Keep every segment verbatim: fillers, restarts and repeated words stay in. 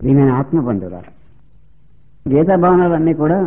ప్రియమైన ఆత్మబంధువులారా, గీతా భవనాలన్నీ కూడా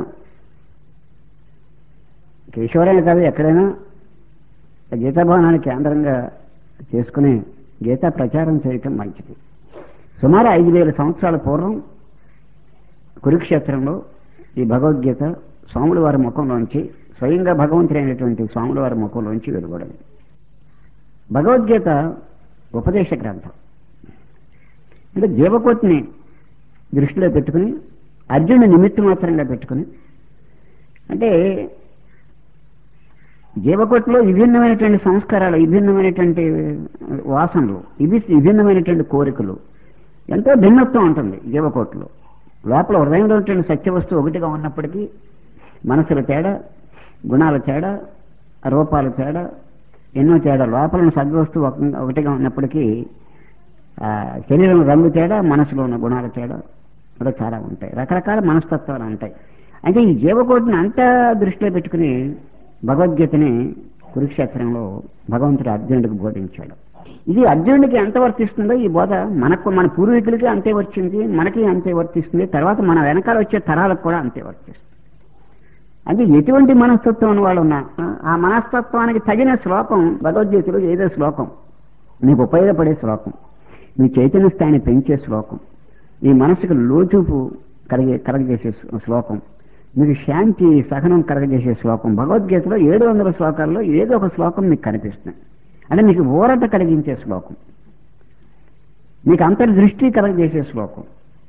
కేశవరాయణ కాదు, ఎక్కడైనా గీతా భవనాన్ని కేంద్రంగా చేసుకుని గీతా ప్రచారం చేయటం మంచిది. సుమారు ఐదు వేల సంవత్సరాల పూర్వం కురుక్షేత్రంలో ఈ భగవద్గీత స్వాముల వారి ముఖంలోంచి, స్వయంగా భగవంతుడైనటువంటి స్వాముల వారి ముఖంలోంచి వెలువడింది. భగవద్గీత ఉపదేశ గ్రంథం. అంటే జీవకోటిని దృష్టిలో పెట్టుకుని, అర్జునుని నిమిత్త మాత్రంగా పెట్టుకుని, అంటే జీవకోటిలో విభిన్నమైనటువంటి సంస్కారాలు, విభిన్నమైనటువంటి వాసనలు, ఇవి విభిన్నమైనటువంటి కోరికలు, ఎంతో భిన్నత్వం ఉంటుంది జీవకోటిలో. లోపల హృదయంలో ఉన్నటువంటి సత్యవస్తువు ఒకటిగా ఉన్నప్పటికీ మనసుల తేడా, గుణాల తేడా, రూపాల తేడా, ఎన్నో తేడా. లోపల సద్వస్తువు ఒకటిగా ఉన్నప్పటికీ శరీరం రంగు తేడా, మనసులో ఉన్న గుణాల తేడా కూడా చాలా ఉంటాయి. రకరకాల మనస్తత్వాలు ఉంటాయి. అంటే ఈ జీవకోటిని అంతా దృష్టిలో పెట్టుకుని భగవద్గీతని కురుక్షేత్రంలో భగవంతుడు అర్జునుడికి బోధించాడు. ఇది అర్జునుడికి ఎంత వర్తిస్తుందో ఈ బోధ మనకు, మన పూర్వీకులకి అంతే వర్తింది, మనకి అంతే వర్తిస్తుంది, తర్వాత మన వెనకాల వచ్చే తరాలకు కూడా అంతే వర్తిస్తుంది. అంటే ఎటువంటి మనస్తత్వం వాళ్ళు ఉన్నా ఆ మనస్తత్వానికి తగిన శ్లోకం భగవద్గీతలో ఏదో శ్లోకం నీకు ఉపయోగపడే శ్లోకం, నీ చైతన్య స్థాయిని పెంచే శ్లోకం, ఈ మనసుకు లోచూపు కలిగే కలగజేసే శ్లోకం, మీకు శాంతి సహనం కలగజేసే శ్లోకం భగవద్గీతలో ఏడు వందల శ్లోకాల్లో ఏదో ఒక శ్లోకం మీకు కనిపిస్తుంది. అంటే మీకు ఊరట కలిగించే శ్లోకం, మీకు అంతర్దృష్టి కలగజేసే శ్లోకం.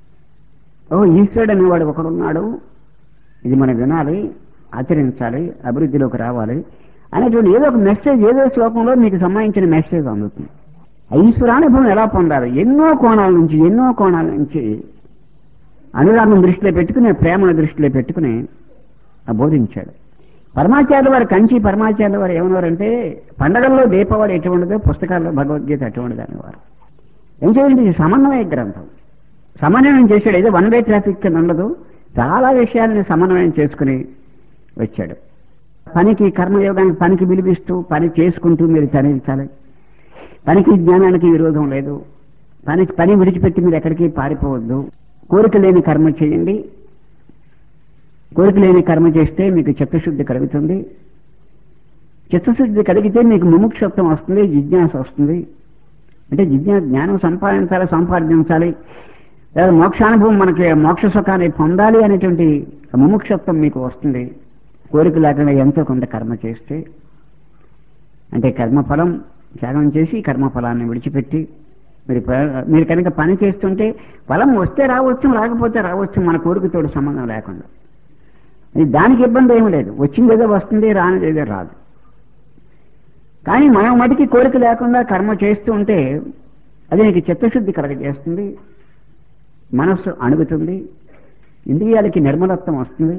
ఓ ఈశ్వరుడు అనేవాడు ఒకడున్నాడు, ఇది మనం వినాలి, ఆచరించాలి, అభివృద్ధిలోకి రావాలి అనేటువంటి ఏదో ఒక మెసేజ్, ఏదో శ్లోకంలో మీకు సంబంధించిన మెసేజ్ అందుతుంది. ఈశ్వరానుభవం ఎలా పొందాలి, ఎన్నో కోణాల నుంచి ఎన్నో కోణాల నుంచి అనురాగం దృష్టిలో పెట్టుకుని, ప్రేమను దృష్టిలో పెట్టుకుని బోధించాడు. పరమాచార్యుల వారు, కంచి పరమాచార్యుల వారు ఏమన్నారంటే, పండగల్లో దీపావళి ఎటువంటిదో పుస్తకాల్లో భగవద్గీత అటువంటిది అనేవారు. ఏం చేయండి, ఇది సమన్వయ గ్రంథం. సమన్వయం చేశాడు. ఏదో వన్ వే ట్రాఫిక్ కింద ఉండదు, చాలా విషయాలని సమన్వయం చేసుకుని వచ్చాడు. పనికి, కర్మయోగానికి పనికి విలువిస్తూ పని చేసుకుంటూ మీరు చదివించాలి. పనికి జ్ఞానానికి విరోధం లేదు. పని పని విడిచిపెట్టి మీరు ఎక్కడికి పారిపోవద్దు. కోరిక లేని కర్మ చేయండి. కోరిక లేని కర్మ చేస్తే మీకు చిత్తశుద్ధి కలుగుతుంది. చిత్తశుద్ధి కలిగితే మీకు ముముక్షత్వం వస్తుంది, జిజ్ఞాస వస్తుంది. అంటే జిజ్ఞా జ్ఞానం సంపాదించాలి, సంపాదించాలి, లేదా మోక్షానుభవం, మనకి మోక్ష సుఖాన్ని పొందాలి అనేటువంటి ముముక్షత్వం మీకు వస్తుంది. కోరిక లేకుండా ఎంతో కొంత కర్మ చేస్తే, అంటే కర్మఫలం త్యాగం చేసి కర్మఫలాన్ని విడిచిపెట్టి మీరు మీరు కనుక పని చేస్తుంటే ఫలం వస్తే రావచ్చు, రాకపోతే రావచ్చు, మన కోరికతోడు సంబంధం లేకుండా. దానికి ఇబ్బంది ఏమి లేదు. వచ్చింది ఏదో వస్తుంది, రానిది ఏదో రాదు. కానీ మనం మటుకి కోరిక లేకుండా కర్మ చేస్తూ ఉంటే అది నీకు చిత్తశుద్ధి కలగజేస్తుంది, మనస్సు అణుగుతుంది, ఇంద్రియాలకి నిర్మలత్వం వస్తుంది,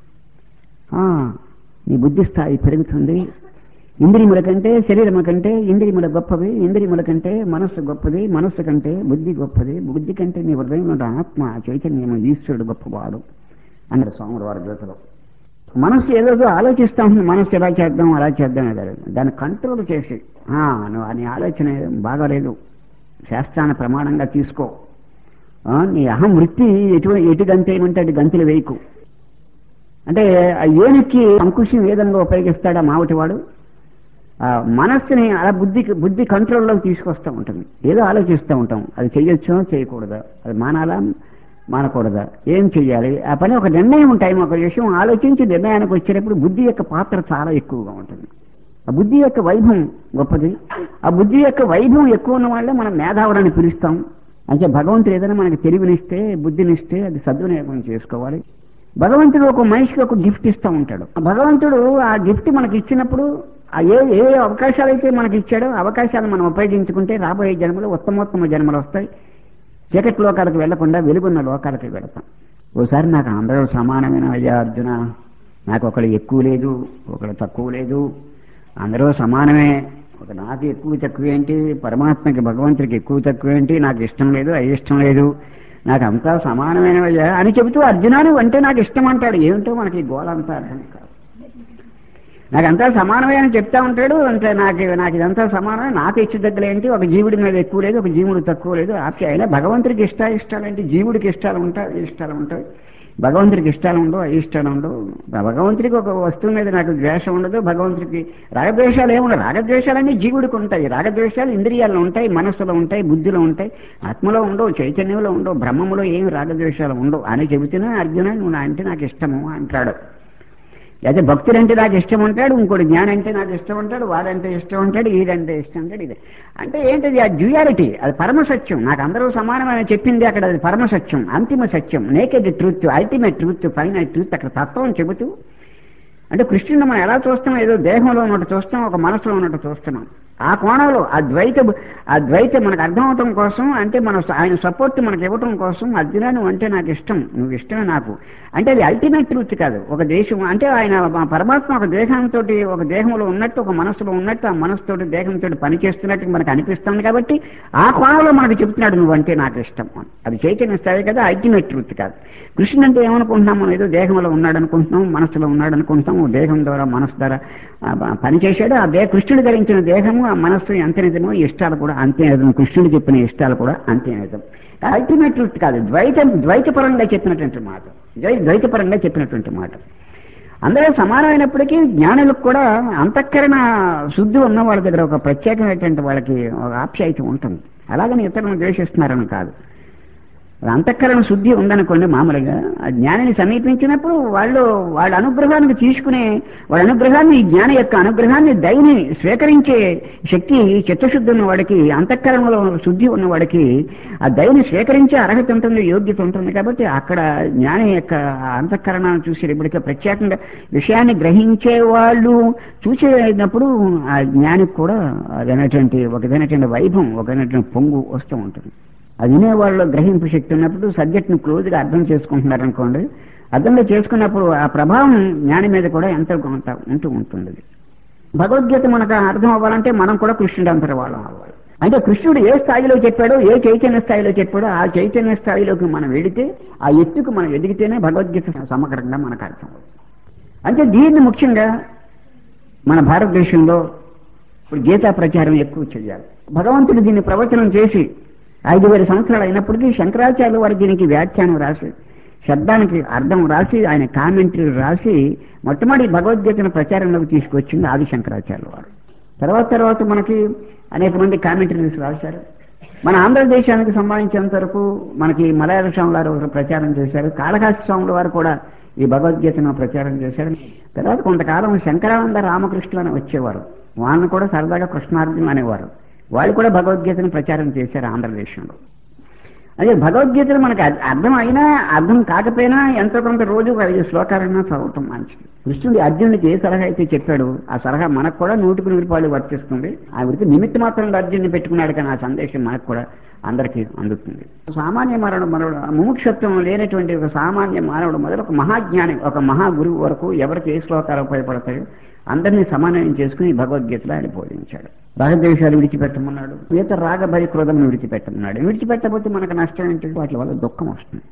నీ బుద్ధి స్థాయి పెరుగుతుంది. ఇంద్రియముల కంటే శరీరము కంటే ఇంద్రియముల గొప్పవి, ఇంద్రియముల కంటే మనస్సు గొప్పది, మనస్సు కంటే బుద్ధి గొప్పది, బుద్ధి కంటే నీ హృదయంలో ఆత్మ చైతన్యము ఈశ్వరుడు గొప్పవాడు అన్నారు స్వాముల వారి గీతలో. మనస్సు ఏదో ఆలోచిస్తూ ఉంటుంది, మనస్సు ఎలా చేద్దాం అలా చేద్దాం అదే దాన్ని కంట్రోల్ చేసి, నువ్వు నీ ఆలోచన బాగాలేదు, శాస్త్రాన్ని ప్రమాణంగా తీసుకో, నీ అహం వృత్తి ఎటు ఎటు గంతేమంటే అటు గంతులు వేయకు. అంటే ఆ ఏనుక్కి అంకుశం ఏ విధంగా ఉపయోగిస్తాడా మావటివాడు, మనస్సుని అలా బుద్ధికి బుద్ధి కంట్రోల్లోకి తీసుకొస్తూ ఉంటుంది. ఏదో ఆలోచిస్తూ ఉంటాం, అది చెయ్యొచ్చో చేయకూడదా, అది మానాలా మానకూడదా, ఏం చెయ్యాలి, ఆ పని ఒక నిర్ణయం ఉంటాయి. ఒక విషయం ఆలోచించి నిర్ణయానికి వచ్చేటప్పుడు బుద్ధి యొక్క పాత్ర చాలా ఎక్కువగా ఉంటుంది. ఆ బుద్ధి యొక్క వైభవం గొప్పది. ఆ బుద్ధి యొక్క వైభవం ఎక్కువ ఉన్న వాళ్ళే మనం మేధావులని పిలుస్తాం. అంటే భగవంతుడు ఏదైనా మనకి తెలివినిస్తే, బుద్ధినిస్తే అది సద్వినియోగం చేసుకోవాలి. భగవంతుడు ఒక మనిషికి ఒక గిఫ్ట్ ఇస్తూ ఉంటాడు. భగవంతుడు ఆ గిఫ్ట్ మనకి ఇచ్చినప్పుడు ఆ ఏ ఏ అవకాశాలు అయితే మనకి ఇచ్చాడో అవకాశాలు మనం ఉపయోగించుకుంటే రాబోయే జన్మలు ఉత్తమోత్తమ జన్మలు వస్తాయి. చీకటి లోకాలకు వెళ్లకుండా వెలుగున్న లోకాలకు వెళతాం. ఓసారి నాకు అందరూ సమానమైన అయ్యా అర్జున, నాకు ఒకళ్ళు ఎక్కువ లేదు, ఒకళ్ళు తక్కువ లేదు, అందరూ సమానమే, ఒక నాకు ఎక్కువ తక్కువ ఏంటి, పరమాత్మకి భగవంతుడికి ఎక్కువ తక్కువ ఏంటి, నాకు ఇష్టం లేదు అయిష్టం లేదు, నాకు అంతా సమానమైనవయ్యా అని చెబుతూ అర్జునాని అంటే నాకు ఇష్టం అంటాడు. ఏమిటో మనకి గోళ అంతా అర్థం కాదు. నాకంతా సమానమే అని చెప్తా ఉంటాడు. అంటే నాకు నాకు ఇదంతా సమానమే, నాకు ఇచ్చి దగ్గరేంటి, ఒక జీవుడి మీద ఎక్కువ లేదు, ఒక జీవుడు తక్కువ లేదు. ఆప్ష అయినా భగవంతుడికి ఇష్ట ఇష్టాలు ఏంటి, జీవుడికి ఇష్టాలు ఉంటాయి, ఇష్టాలు ఉంటాయి. భగవంతుడికి ఇష్టాలు ఉండవు, అయిష్టాలు ఉండవు. భగవంతుడికి ఒక వస్తువు మీద నాకు ద్వేషం ఉండదు. భగవంతుడికి రాగద్వేషాలు ఏముండవు. రాగద్వేషాలన్నీ జీవుడికి ఉంటాయి. రాగద్వేషాలు ఇంద్రియాల్లో ఉంటాయి, మనస్సులో ఉంటాయి, బుద్ధిలో ఉంటాయి, ఆత్మలో ఉండవు, చైతన్యంలో ఉండవు, బ్రహ్మములో ఏమి రాగద్వేషాలు ఉండవు అని చెబుతున్నా అర్జున నువ్వు నా అంటే నాకు ఇష్టము అంటాడు. అయితే భక్తుడు అంటే నాకు ఇష్టం ఉంటాడు, ఇంకోటి జ్ఞానం అంటే నాకు ఇష్టం ఉంటాడు, వాడంటే ఇష్టం ఉంటాడు, ఈడంటే ఇష్టం ఉంటాడు. ఇది అంటే ఏంటిది? ఆ డ్యూయాలిటీ, అది పరమసత్యం. నాకు అందరూ సమానమైన చెప్పింది అక్కడ అది పరమసత్యం, అంతిమ సత్యం, naked truth, ultimate truth, final truth. అక్కడ తత్వం చెబుతూ అంటే కృష్ణుని మనం ఎలా చూస్తాం, ఏదో దేహంలో ఉన్నట్టు చూస్తాం, ఒక మనసులో ఉన్నట్టు చూస్తున్నాం. ఆ కోణంలో ఆ ద్వైత ఆ ద్వైత మనకు అర్థమవటం కోసం, అంటే మన ఆయన సపోర్ట్ మనకు ఇవ్వటం కోసం, అర్జున నువ్వు అంటే నాకు ఇష్టం, నువ్వు ఇష్టమే నాకు అంటే అది అల్టిమేట్ ట్రూత్ కాదు. ఒక దేశం అంటే ఆయన పరమాత్మ ఒక దేహంతో, ఒక దేహంలో ఉన్నట్టు, ఒక మనసులో ఉన్నట్టు, ఆ మనసుతోటి దేహంతో పనిచేస్తున్నట్టు మనకు అనిపిస్తుంది. కాబట్టి ఆ కోణంలో మనకు చెప్తున్నాడు నువ్వంటే నాకు ఇష్టం. అది చైతన్య స్థాయి కదా, అల్టిమేట్ ట్రూత్ కాదు. కృష్ణుడు అంటే ఏమనుకుంటున్నాం మనం, ఏదో దేహంలో ఉన్నాడు అనుకుంటున్నాం, మనసులో ఉన్నాడు అనుకుంటున్నాం, దేహం ద్వారా మనసు ద్వారా పనిచేశాడు. ఆ దేహ కృష్ణుడు ధరించిన దేహము, ఆ మనస్సు ఎంత నిజమో ఇష్టాలు కూడా అంతే నిజం. కృష్ణుడు చెప్పిన ఇష్టాలు కూడా అంతే నిజం. అల్టిమేట్ ట్రూత్ కాదు, ద్వైతం ద్వైతపరంగా చెప్పినటువంటి మాట, ద్వైతపరంగా చెప్పినటువంటి మాట. అందరూ సమానమైనప్పటికీ జ్ఞానులకు కూడా అంతఃకరణ శుద్ధి ఉన్న వాళ్ళ దగ్గర ఒక ప్రత్యేకమైనటువంటి వాళ్ళకి ఒక ఆప్యాయత ఉంటుంది. అలాగని ఇతరులను ద్వేషిస్తున్నారని కాదు. అంతఃకరణ శుద్ధి ఉందనుకోండి, మామూలుగా ఆ జ్ఞానిని సమీపించినప్పుడు వాళ్ళు వాళ్ళ అనుగ్రహానికి తీసుకునే, వాళ్ళ అనుగ్రహాన్ని, జ్ఞాని యొక్క అనుగ్రహాన్ని, దయని స్వీకరించే శక్తి చిత్తశుద్ధి ఉన్న వాడికి, అంతఃకరణలో శుద్ధి ఉన్న వాడికి ఆ దయని స్వీకరించే అర్హత ఉంటుంది, యోగ్యత ఉంటుంది. కాబట్టి అక్కడ జ్ఞాని యొక్క అంతఃకరణను చూసేటప్పటికీ ప్రత్యేకంగా విషయాన్ని గ్రహించే వాళ్ళు చూసేటప్పుడు ఆ జ్ఞానికి కూడా అదైనటువంటి ఒకదైనటువంటి వైభవం, ఒకదైనటువంటి పొంగు వస్తూ ఉంటుంది. అది వినేవాళ్ళు గ్రహింపు శక్తి ఉన్నప్పుడు సబ్జెక్ట్ని క్లోజ్గా అర్థం చేసుకుంటున్నారనుకోండి, అర్థంలో చేసుకున్నప్పుడు ఆ ప్రభావం జ్ఞాని మీద కూడా ఎంతో కొంత ఉంటూ ఉంటుంది. భగవద్గీత మనకు అర్థం అవ్వాలంటే మనం కూడా కృష్ణుడు అంతటి వాళ్ళం అవ్వాలి. అంటే కృష్ణుడు ఏ స్థాయిలో చెప్పాడో, ఏ చైతన్య స్థాయిలో చెప్పాడో ఆ చైతన్య స్థాయిలోకి మనం వెళితే, ఆ ఎత్తుకు మనం ఎదిగితేనే భగవద్గీత సమగ్రంగా మనకు అర్థం అవుతుంది. అంటే దీన్ని ముఖ్యంగా మన భారతదేశంలో ఇప్పుడు గీతా ప్రచారం ఎక్కువ చేయాలి. భగవంతుడు దీన్ని ప్రవచనం చేసి ఐదు వేల సంవత్సరాలు అయినప్పటికీ శంకరాచార్యుల వారు దీనికి వ్యాఖ్యానం రాసి, శబ్దానికి అర్థం రాసి, ఆయన కామెంటరీ రాసి మొట్టమొదటి భగవద్గీతను ప్రచారంలోకి తీసుకొచ్చింది ఆది శంకరాచార్యుల వారు. తర్వాత తర్వాత మనకి అనేక మంది కామెంటరీస్ రాశారు. మన ఆంధ్రదేశానికి సంబంధించినంత వరకు మనకి మలయాళ స్వాముల వారు ప్రచారం చేశారు, కాళహస్తి స్వాముల వారు కూడా ఈ భగవద్గీతను ప్రచారం చేశారు. తర్వాత కొంతకాలం శంకరానంద రామకృష్ణులు అని వచ్చేవారు, వాళ్ళని కూడా సరదాగా కృష్ణార్జున అనేవారు. వాళ్ళు కూడా భగవద్గీతను ప్రచారం చేశారు ఆంధ్రదేశంలో. అదే భగవద్గీతను మనకు అర్థం అయినా అర్థం కాకపోయినా ఎంతో కొంత రోజు ఐదు శ్లోకాలైనా చదవటం మంచిది. కృష్ణుడు అర్జునుడికి ఏ సలహా అయితే చెప్పాడు ఆ సలహా మనకు కూడా నూటికి నూరు రూపాయలు వర్తిస్తుంది. ఆ వృత్తి నిమిత్త మాత్రం అర్జునుడిని పెట్టుకున్నాడు, కానీ ఆ సందేశం మనకు కూడా అందరికీ అందుతుంది. సామాన్య మానవుడు మనవుడు ముముక్షత్వం లేనటువంటి ఒక సామాన్య మానవుడు మొదలు ఒక మహాజ్ఞాని, ఒక మహా గురువు వరకు ఎవరికి ఏ శ్లోకాలు ఉపయోగపడతాయో అందరినీ సమన్వయం చేసుకుని భగవద్గీతలో ఆయన బోధించాడు. రాగద్వేషాలు విడిచిపెట్టమన్నాడు, ఈత రాగ భయ క్రోధమును విడిచిపెట్టమన్నాడు. విడిచిపెట్టకపోతే మనకు నష్టం ఏంటి? వాటి వల్ల దుఃఖం వస్తుంది.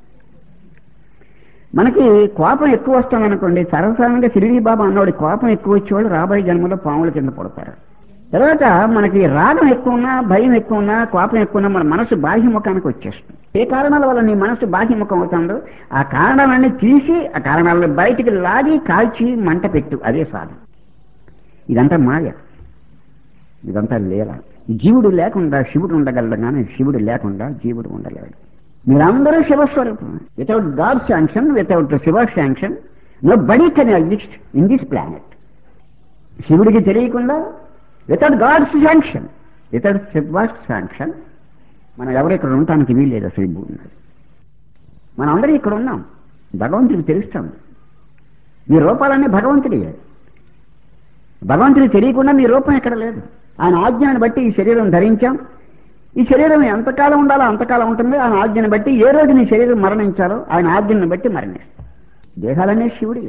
మనకి కోపం ఎక్కువ వస్తుంది అనుకోండి, సర్వసాధారణంగా షిరిడీ బాబా అన్నవాడు కోపం ఎక్కువ వచ్చేవాళ్ళు రాబోయే జన్మలో పాముల కింద పడతారు. తర్వాత మనకి రాగం ఎక్కువ ఉన్నా, భయం ఎక్కువ ఉన్నా, కోపం ఎక్కువ ఉన్నా మన మనసు బాహ్యముఖానికి వచ్చేస్తుంది. ఏ కారణాల వల్ల నీ మనసు బాహ్యముఖం అవుతుందో ఆ కారణాలన్నీ తీసి ఆ కారణాలను బయటికి లాగి కాల్చి మంట పెట్టు, అదే సాధన. ఇదంతా మాయ, ఇదంతా లీల. జీవుడు లేకుండా శివుడు ఉండగలడు, కానీ శివుడు లేకుండా జీవుడు ఉండలేడు. మీరందరూ శివస్వరూపం. Without god sanction, without Shiva sanction nobody can exist in this planet. శివుడికి తెలియకుండా, without god's sanction, without Shiva sanction మనం ఎవరు ఇక్కడ ఉండటానికి వీల్లేదు. అసలు ఈ భూమి మనం అందరూ ఇక్కడ ఉన్నాం, భగవంతుడికి తెలుస్తాం. మీ రూపాలన్నీ భగవంతుడియే. భగవంతుడికి తెలియకుండా మీ రూపం ఎక్కడ లేదు. ఆయన ఆజ్ఞను బట్టి ఈ శరీరం ధరించాం. ఈ శరీరం ఎంతకాలం ఉండాలో అంతకాలం ఉంటుంది. ఆయన ఆజ్ఞను బట్టి ఏ రోజు నీ శరీరం మరణించాలో ఆయన ఆజ్ఞను బట్టి మరణిస్తాం. దేహాలనే శివుడి.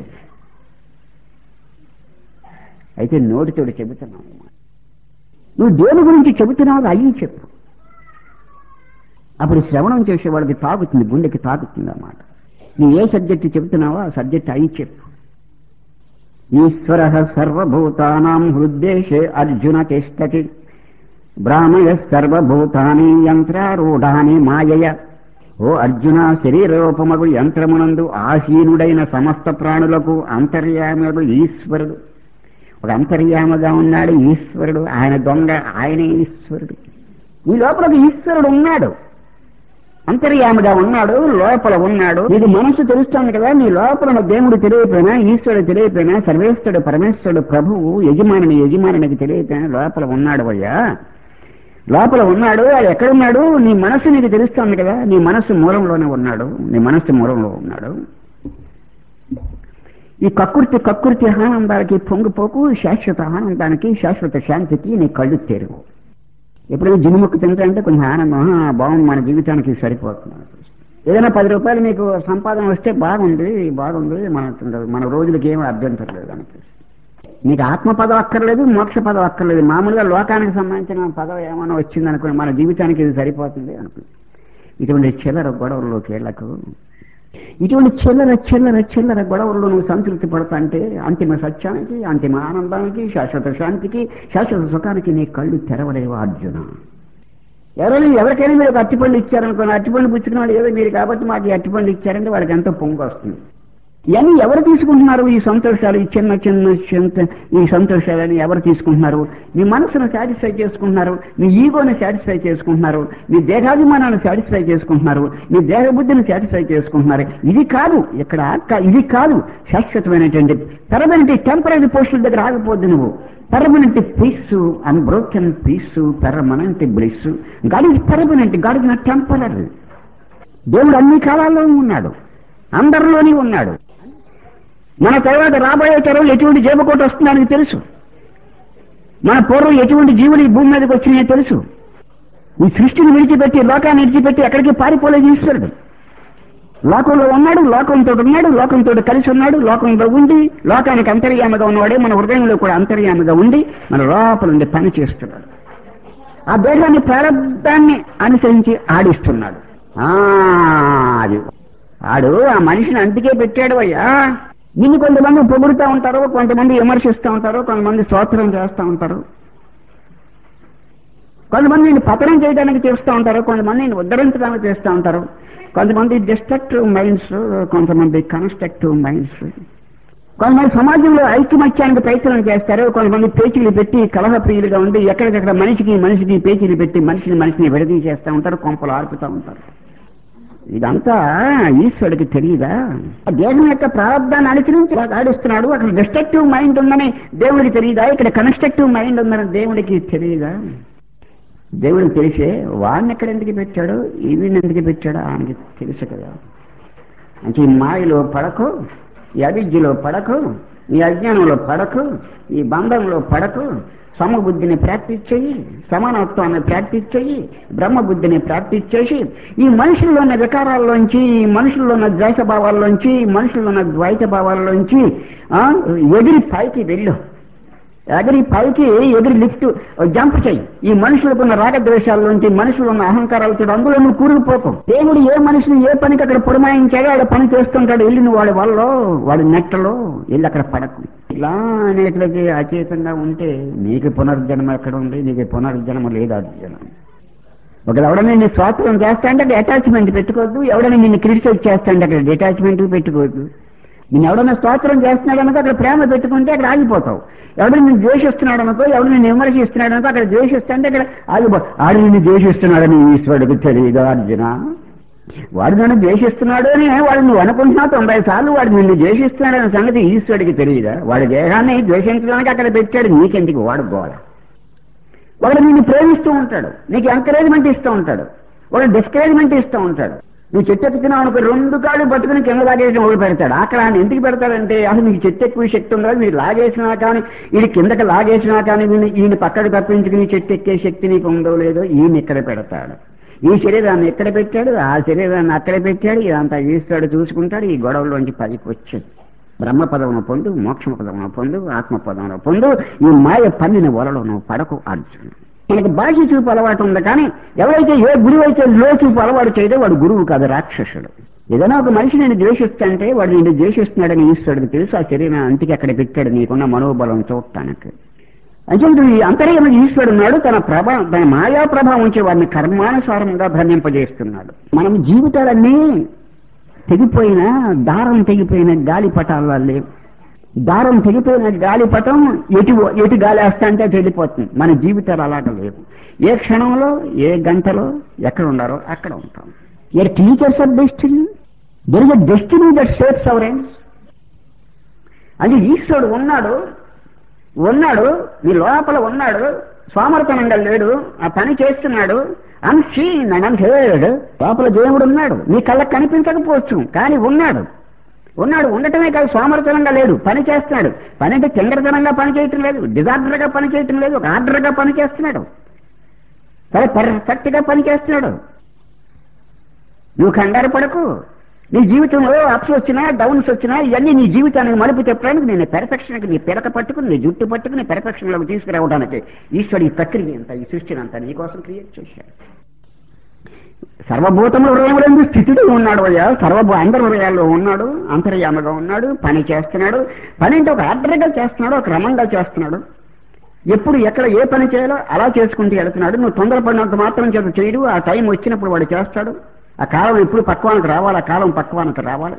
అయితే నోటితోటి చెబుతున్నావు, నువ్వు దేని గురించి చెబుతున్నావు అయ్యి చెప్పు. అప్పుడు శ్రవణం చేసేవాడికి తాగుతుంది, గుండెకి తాగుతుంది అన్నమాట. నువ్వు ఏ సబ్జెక్టు చెబుతున్నావో ఆ సబ్జెక్ట్ అయ్యి చెప్పు. ఈశ్వరః సర్వభూతానాం హృద్దేశే అర్జున తిష్టతి బ్రాహ్మయ సర్వభూతాని యంత్రారూఢాని మాయయ. ఓ అర్జున, శరీరరూపమగు యంత్రమునందు ఆసీనుడైన సమస్త ప్రాణులకు అంతర్యాముడు ఈశ్వరుడు. ఒక అంతర్యాముగా ఉన్నాడు ఈశ్వరుడు. ఆయన దొంగ, ఆయనే ఈశ్వరుడు. ఈ లోపల ఒక ఈశ్వరుడు ఉన్నాడు, అంతర్యాముగా ఉన్నాడు, లోపల ఉన్నాడు. నీకు మనస్సు తెలుస్తుంది కదా, నీ లోపల దేవుడు తెలియపోయినా, ఈశ్వరుడు తెలియపోయినా, సర్వేశ్వరుడు పరమేశ్వరుడు ప్రభువు యజమాని యజమానికి తెలియపోయినా లోపల ఉన్నాడు అయ్యా, లోపల ఉన్నాడు. అది ఎక్కడున్నాడు? నీ మనస్సు నీకు తెలుస్తుంది కదా, నీ మనస్సు మూలంలోనే ఉన్నాడు, నీ మనస్సు మూలంలో ఉన్నాడు. ఈ కకృతి కకృతి ఆనందానికి పొంగిపోకు, శాశ్వత ఆనందానికి శాశ్వత శాంతికి నీ కళ్ళు తెరువు. ఎప్పుడైనా జిన్నుముక్క తింటారంటే కొంచెం ఆనందం, బాగుంది, మన జీవితానికి సరిపోతుంది. ఏదైనా పది రూపాయలు మీకు సంపాదన వస్తే బాగుంది బాగుంది మన మన రోజులకి ఏమీ అభ్యంతరం లేదు అనిపిస్తుంది. నీకు ఆత్మ పదం అక్కర్లేదు, మోక్ష పదం అక్కర్లేదు, మామూలుగా లోకానికి సంబంధించిన పదం ఏమైనా వచ్చింది అనుకుని మన జీవితానికి ఇది సరిపోతుంది అనుకుని ఇటువంటి చిల్లర గొడవల్లోకి వెళ్ళకు. ఇటువంటి చిల్లర చిల్లర చిల్లర గొడవల్లో నువ్వు సంతృప్తి పడతా అంటే అంతిమ సత్యానికి, అంతిమ ఆనందానికి, శాశ్వత శాంతికి, శాశ్వత సుఖానికి నీ కళ్ళు తెరవలేవు అర్జున. ఎవరైనా ఎవరికైనా మీరు ఒక అట్టిపండు ఇచ్చారనుకోండి, అట్టిపండు పుచ్చుకున్నాడు ఏదో మీరు కాబట్టి మాకు ఈ అట్టిపండు ఇచ్చారంటే వాళ్ళకి ఎంతో పొంగు వస్తుంది. ఇవన్నీ ఎవరు తీసుకుంటున్నారు? ఈ సంతోషాలు, ఈ చిన్న చిన్న చిన్న ఈ సంతోషాలని ఎవరు తీసుకుంటున్నారు? నీ మనసును సాటిస్ఫై చేసుకుంటున్నారు, నీ ఈగోని సాటిస్ఫై చేసుకుంటున్నారు, నీ దేహాభిమానాన్ని సాటిస్ఫై చేసుకుంటున్నారు, నీ దేహబుద్ధిని సాటిస్ఫై చేసుకుంటున్నారు. ఇది కాదు ఇక్కడ, ఇది కాదు శాశ్వతమైనటువంటి పర్మనెంట్. టెంపరీ పోస్టుల దగ్గర ఆగిపోద్దు నువ్వు. Permanent peace, unbroken peace, permanent bliss. God is permanent, god is not temporary. దేవుడు అన్ని కాలాల్లోనూ ఉన్నాడు, అందరిలోనే ఉన్నాడు. మన తర్వాత రాబోయే తరం ఎటువంటి జీవకోట వస్తుందని తెలుసు. మన పూర్వం ఎటువంటి జీవులు ఈ భూమి మీదకి వచ్చినాయో తెలుసు. ఈ సృష్టిని విడిచిపెట్టి, లోకాన్ని విడిచిపెట్టి ఎక్కడికి పారిపోలేదు ఈశ్వరుడు. లోకంలో ఉన్నాడు, లోకంతో ఉన్నాడు, లోకంతో కలిసి ఉన్నాడు, లోకంలో ఉండి లోకానికి అంతర్యామిగా ఉన్నవాడే మన హృదయంలో కూడా అంతర్యామిగా ఉండి మన లోపల ఉండి పని చేస్తున్నాడు. ఆ దేహాన్ని ప్రారంభాన్ని అనుసరించి ఆడిస్తున్నాడు. అది ఆడు ఆ మనిషిని అందుకే పెట్టాడు అయ్యా. నిన్ను కొంతమంది పొగుడుతూ ఉంటారు, కొంతమంది విమర్శిస్తూ ఉంటారు, కొంతమంది స్తోత్రం చేస్తూ ఉంటారు, కొంతమంది నేను పతనం చేయడానికి చేస్తూ ఉంటారు, కొంతమంది నేను ఉద్ధరించడానికి చేస్తూ ఉంటారు, కొంతమంది డిస్ట్రక్టివ్ మైండ్స్, కొంతమంది కన్స్ట్రక్టివ్ మైండ్స్. కొంతమంది సమాజంలో ఐక్యమత్యానికి ప్రయత్నం చేస్తారు, కొంతమంది పేచీలు పెట్టి కలహ ప్రియులుగా ఉండి ఎక్కడికక్కడ మనిషికి మనిషికి పేచీలు పెట్టి మనిషిని మనిషిని విడదీ చేస్తూ ఉంటారు, కొంపలు ఆర్పుతూ ఉంటారు. ఇదంతా ఈశ్వరుడికి తెలియదా? ఆ దేహం యొక్క ప్రారంభాన్ని అనుసరించి ఆడిస్తున్నాడు. అక్కడ డిస్ట్రక్టివ్ మైండ్ ఉందని దేవుడికి తెలియదా? ఇక్కడ కన్స్ట్రక్టివ్ మైండ్ ఉందని దేవుడికి తెలియదా? దేవుడికి తెలిసే వాడిని ఎక్కడ ఎందుకు పెట్టాడు, ఈవిని ఎందుకు పెట్టాడో ఆయనకి తెలుసు కదా. అంటే ఈ మాయలో పడకు, ఈ అవిద్యలో పడకు, ఈ అజ్ఞానంలో పడకు, ఈ బంధంలో పడకు. సమబుద్ధిని ప్రాక్టీస్ చెయ్యి, సమానత్వాన్ని ప్రాక్టీస్ చెయ్యి, బ్రహ్మబుద్ధిని ప్రాక్టీస్ చేసి ఈ మనుషుల్లో ఉన్న వికారాల్లోంచి, ఈ మనుషుల్లో ఉన్న ద్వైత భావాల్లోంచి, ఈ మనుషుల్లో ఉన్న ద్వైత భావాల్లోంచి ఎగిరి పైకి వెళ్ళు. ఎగిరి పైకి ఎగిరి లిఫ్ట్ జంప్ చెయ్యి. ఈ మనుషులకున్న రాగద్వేషాల్లోంచి, మనుషులు ఉన్న అహంకారాలతో అందులో నువ్వు కూరుకుపోకు. దేవుడు ఏ మనిషిని ఏ పనికి అక్కడ పురమాయించాడో ఆడ పని చేస్తుంటాడు. వెళ్ళి నువ్వు వాడి వల్ల వాడి నెట్టలో వెళ్ళి అక్కడ పడకు. ఇలా అనేట్లకి అచేతంగా ఉంటే నీకు పునర్జన్మ ఎక్కడ ఉంది? నీకు పునర్జన్మ లేదు. అర్జున, ఒకవేళ ఎవడైనా నిన్ను స్వాతంత్రం చేస్తా అంటే అక్కడ అటాచ్మెంట్ పెట్టుకోవద్దు, ఎవడైనా నిన్ను క్రిటిసైజ్ చేస్తా అంటే అక్కడ డిటాచ్మెంట్ పెట్టుకోవద్దు. నేను ఎవడైనా స్తోత్రం చేస్తున్నాడు అనుకో అక్కడ ప్రేమ పెట్టుకుంటే అక్కడ ఆగిపోతావు. ఎవడు నిన్ను ద్వేషిస్తున్నాడు అనుకో, ఎవడు నిన్ను విమర్శిస్తున్నాడు అనుకో అక్కడ ద్వేషిస్తుంటే అక్కడ ఆగిపో. ఆడు నిన్ను ద్వేషిస్తున్నాడని ఈశ్వరుడికి తెలియదా అర్జున? వాడు నన్ను ద్వేషిస్తున్నాడు అని వాడు నువ్వు అనుకుంటున్నా తొంభై సార్లు వాడు నిన్ను ద్వేషిస్తున్నాడనే సంగతి ఈశ్వరుడికి తెలియదా? వాడి దేహాన్ని ద్వేషించడానికి అక్కడ పెట్టాడు, నీకెందుకు వాడు గోడ. వాడు నిన్ను ప్రేమిస్తూ ఉంటాడు, నీకు ఎంకరేజ్మెంట్ ఇస్తూ ఉంటాడు, వాడు డిస్కరేజ్మెంట్ ఇస్తూ ఉంటాడు. నువ్వు చెట్టు ఎక్కుతున్నావు అనుకో, రెండు కాళ్ళు పట్టుకుని కింద లాగేసి మొదలు పెడతాడు. అక్కడ ఆయన ఎందుకు పెడతాడంటే అసలు నీకు చెట్టు ఎక్కువ శక్తి ఉందా, మీరు లాగేసినా కానీ ఈయన కిందకి లాగేసినా కానీ ఈయన ఈయన పక్కకు తప్పించుకుని చెట్టు ఎక్కే శక్తి నీకు ఉందో లేదో ఈయన ఇక్కడ పెడతాడు. ఈ శరీరాన్ని ఎక్కడ పెట్టాడు, ఆ శరీరాన్ని అక్కడ పెట్టాడు. ఇదంతా ఈశ్వరుడు చూసుకుంటాడు. ఈ గొడవలోంచి పదికి వచ్చాడు. బ్రహ్మ పదమును పొందు, మోక్ష పదమును పొందు, ఆత్మ పదమును పొందు. ఈ మాయ పన్నిన వలలో నువ్వు పడకు అర్జున. మనకి భాష చూపు అలవాటు ఉంది, కానీ ఎవరైతే ఏ గురువు అయితే లో చూపు అలవాటు చేయదో వాడు గురువు కాదు, రాక్షసుడు. ఏదైనా ఒక మనిషి నేను ద్వేషిస్తాంటే వాడు నేను ద్వేషిస్తున్నాడని ఈశ్వరుడికి తెలుసు. ఆ శరీరం అంటికి అక్కడ పెట్టాడు నీకున్న మనోబలం చూడటానికి. అంటే ఈ అంతర్యామి ఈశ్వరుడు ఉన్నాడు. తన ప్రభా తన మాయా ప్రభావం ఉంచి వారిని కర్మానుసారంగా భ్రమింపజేస్తున్నాడు. మనం జీవితాలన్నీ తెగిపోయిన దారం తెగిపోయిన గాలిపటాల లేవు. దారం తెగిపోయిన గాలిపటం ఎటు ఎటు గాలి వేస్తా అంటే అటు వెళ్ళిపోతుంది. మన జీవితాలు అలాగ లేవు. ఏ క్షణంలో ఏ గంటలో ఎక్కడ ఉండారో అక్కడ ఉంటాం. A teachers of destiny, there is a destiny that shapes our ends. అంటే ఈశ్వరుడు ఉన్నాడు ఉన్నాడు నీ లోపల ఉన్నాడు, సోమరతనంగా లేడు, ఆ పని చేస్తున్నాడు. Unseen and unheard. లోపల దేవుడు ఉన్నాడు, నీ కళ్ళకు కనిపించకపోవచ్చు కానీ ఉన్నాడు. ఉన్నాడు ఉండటమే కాదు, సోమరతనంగా లేడు, పని చేస్తున్నాడు. పని అంటే చంద్రతనంగా పని చేయటం లేదు, డిజార్డర్గా పని చేయటం లేదు, ఒక ఆర్డర్గా పని చేస్తున్నాడు. సరే పర్ఫెక్ట్గా పని చేస్తున్నాడు. నువ్వు కంగారు పడకు. నీ జీవితంలో అప్స్ వచ్చినా డౌన్స్ వచ్చినా ఇవన్నీ నీ జీవితానికి మలుపు చెప్పడానికి నేను పెర్ఫెక్షన్కి నీ పిలక పట్టుకుని నీ జుట్టు పట్టుకుని పెర్ఫెక్షన్లోకి తీసుకురావడానికి ఈశ్వరుడు ఈ ప్రక్రియ అంతా ఈ సృష్టిని అంతా నీకోసం క్రియేట్ చేశాడు. సర్వభూతముల హృదయంలో స్థితిలో ఉన్నాడు అయ్యా. సర్వభూ అందరి హృదయాల్లో ఉన్నాడు, అంతర్యామగా ఉన్నాడు, పని చేస్తున్నాడు. పని అంటే ఒక ఆర్డర్గా చేస్తున్నాడు, ఒక క్రమంగా చేస్తున్నాడు. ఎప్పుడు ఎక్కడ ఏ పని చేయాలో అలా చేసుకుంటూ వెళుతున్నాడు. నువ్వు తొందరపడినంత మాత్రం చేత చేయడు. ఆ టైం వచ్చినప్పుడు వాడు చేస్తాడు. ఆ కాలం ఎప్పుడు పక్వానికి రావాలి, ఆ కాలం పక్వానికి రావాలి.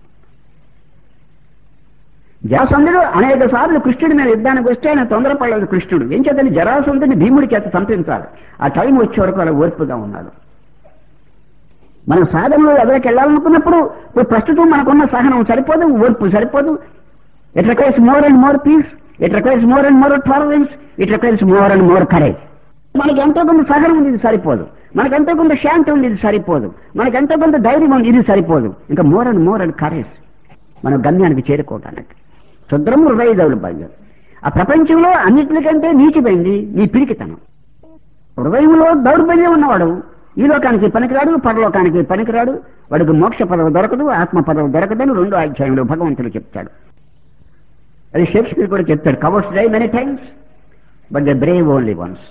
జరాసంధుడు అనేక సార్లు కృష్ణుడి మీద యుద్ధానికి వస్తే ఆయన తొందరపడలేదు. కృష్ణుడు ఏం చేద్దని జరాసంధుడిని భీముడి చేత చంపించాలి. ఆ టైం వచ్చే వరకు అలా ఓర్పుగా ఉన్నాడు. మనం సాధనలో ఎదరికి వెళ్ళాలనుకున్నప్పుడు ఇప్పుడు ప్రస్తుతం మనకున్న సహనం సరిపోదు, ఓర్పు సరిపోదు. It requires more and more peace, it requires more and more tolerance, it requires more and more courage. మనకి ఎంతో కొంత సహనం ఉంది, ఇది సరిపోదు. మనకెంతో కొంత శాంతి ఉంది, ఇది సరిపోదు. మనకెంతో కొంత ధైర్యం ఉంది, ఇది సరిపోదు. ఇంకా more and more and courage మనం గమ్యానికి చేరుకోవటానికి. శుద్రము హృదయ దౌర్బల్యం. ఆ ప్రపంచంలో అన్నింటికంటే నీచిపోయింది నీ పిరికితనం. హృదయంలో దౌర్బల్యం ఉన్నవాడు ఈ లోకానికి పనికిరాడు, పరలోకానికి పనికిరాడు. వాడికి మోక్ష పదవి దొరకదు, ఆత్మ పదవి దొరకదని రెండో అధ్యాయంలో భగవంతుడు చెప్తాడు. అది షేక్స్పియర్ కూడా చెప్తాడు. Cowards die many times but the brave only once.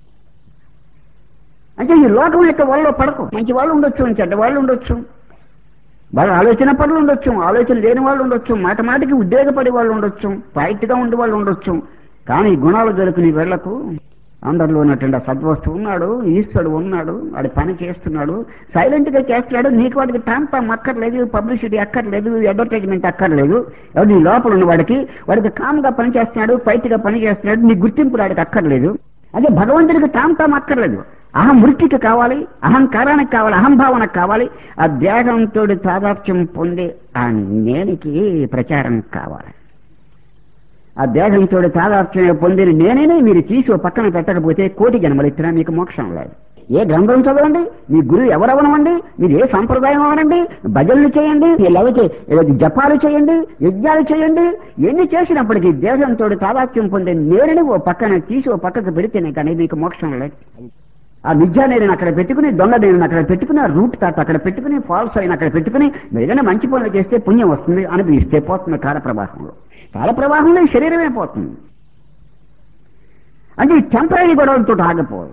అంటే ఈ లోకం యొక్క వాళ్ళలో పడకు. మంచి వాళ్ళు ఉండొచ్చు, చెడ్డ వాళ్ళు ఉండొచ్చు, వాళ్ళ ఆలోచన పనులు ఉండొచ్చు, ఆలోచన లేని వాళ్ళు ఉండొచ్చు, మాట మాటికి ఉద్యోగపడే వాళ్ళు ఉండొచ్చు, పాయిట్గా ఉండే వాళ్ళు ఉండొచ్చు. కానీ గుణాలు దొరికిన వీళ్లకు అందరిలో ఉన్నటువంటి సద్వస్తువు ఉన్నాడు, ఈశ్వరుడు ఉన్నాడు, వాడి పని చేస్తున్నాడు, సైలెంట్గా చేస్తున్నాడు. నీకు వాడికి టాంపం అక్కర్లేదు, పబ్లిసిటీ అక్కర్లేదు, అడ్వర్టైజ్మెంట్ అక్కర్లేదు. ఎవరు నీ లోపల ఉన్న వాడికి వాడికి కామ్గా పని చేస్తున్నాడు, పైట్గా పని చేస్తున్నాడు, నీ గుర్తింపు వాడికి అక్కర్లేదు. అదే భగవంతుడికి టాంపం అక్కర్లేదు. అహం వృత్తికి కావాలి, అహంకారానికి కావాలి, అహంభావనకు కావాలి. ఆ దేహంతో తాదాత్మ్యం పొందే ఆ నేనికి ప్రచారం కావాలి. ఆ దేహంతో తాదాత్మ్యం పొందిన నేనే మీరు తీసి పక్కన పెట్టకపోతే కోటి జన్మలెత్తినా మీకు మోక్షం లేదు. ఏ గ్రంథం చదవండి, మీ గురువు ఎవరవనమండి, మీరు ఏ సంప్రదాయం అవనండి, భజనలు చేయండి, లేకపోతే జపాలు చేయండి, యజ్ఞాలు చేయండి, ఎన్ని చేసినప్పటికీ దేహంతో తాదాత్మ్యం పొందే నేరుని ఓ పక్కన తీసి ఓ పక్కకు పెడితేనే కానీ మీకు మోక్షం లేదు. ఆ విద్యా నేను అక్కడ పెట్టుకుని, దొంగ నేను అక్కడ పెట్టుకుని, ఆ రూట్ తాత అక్కడ పెట్టుకుని, ఫాల్స్ అయిన అక్కడ పెట్టుకుని, ఏదైనా మంచి పనులు చేస్తే పుణ్యం వస్తుంది అనిపిస్తే పోతుంది కాల ప్రవాహంలో. కాల ప్రవాహంలో ఈ శరీరమే పోతుంది. అంటే ఈ టెంపరీ గొడవలతో ఆగపోదు.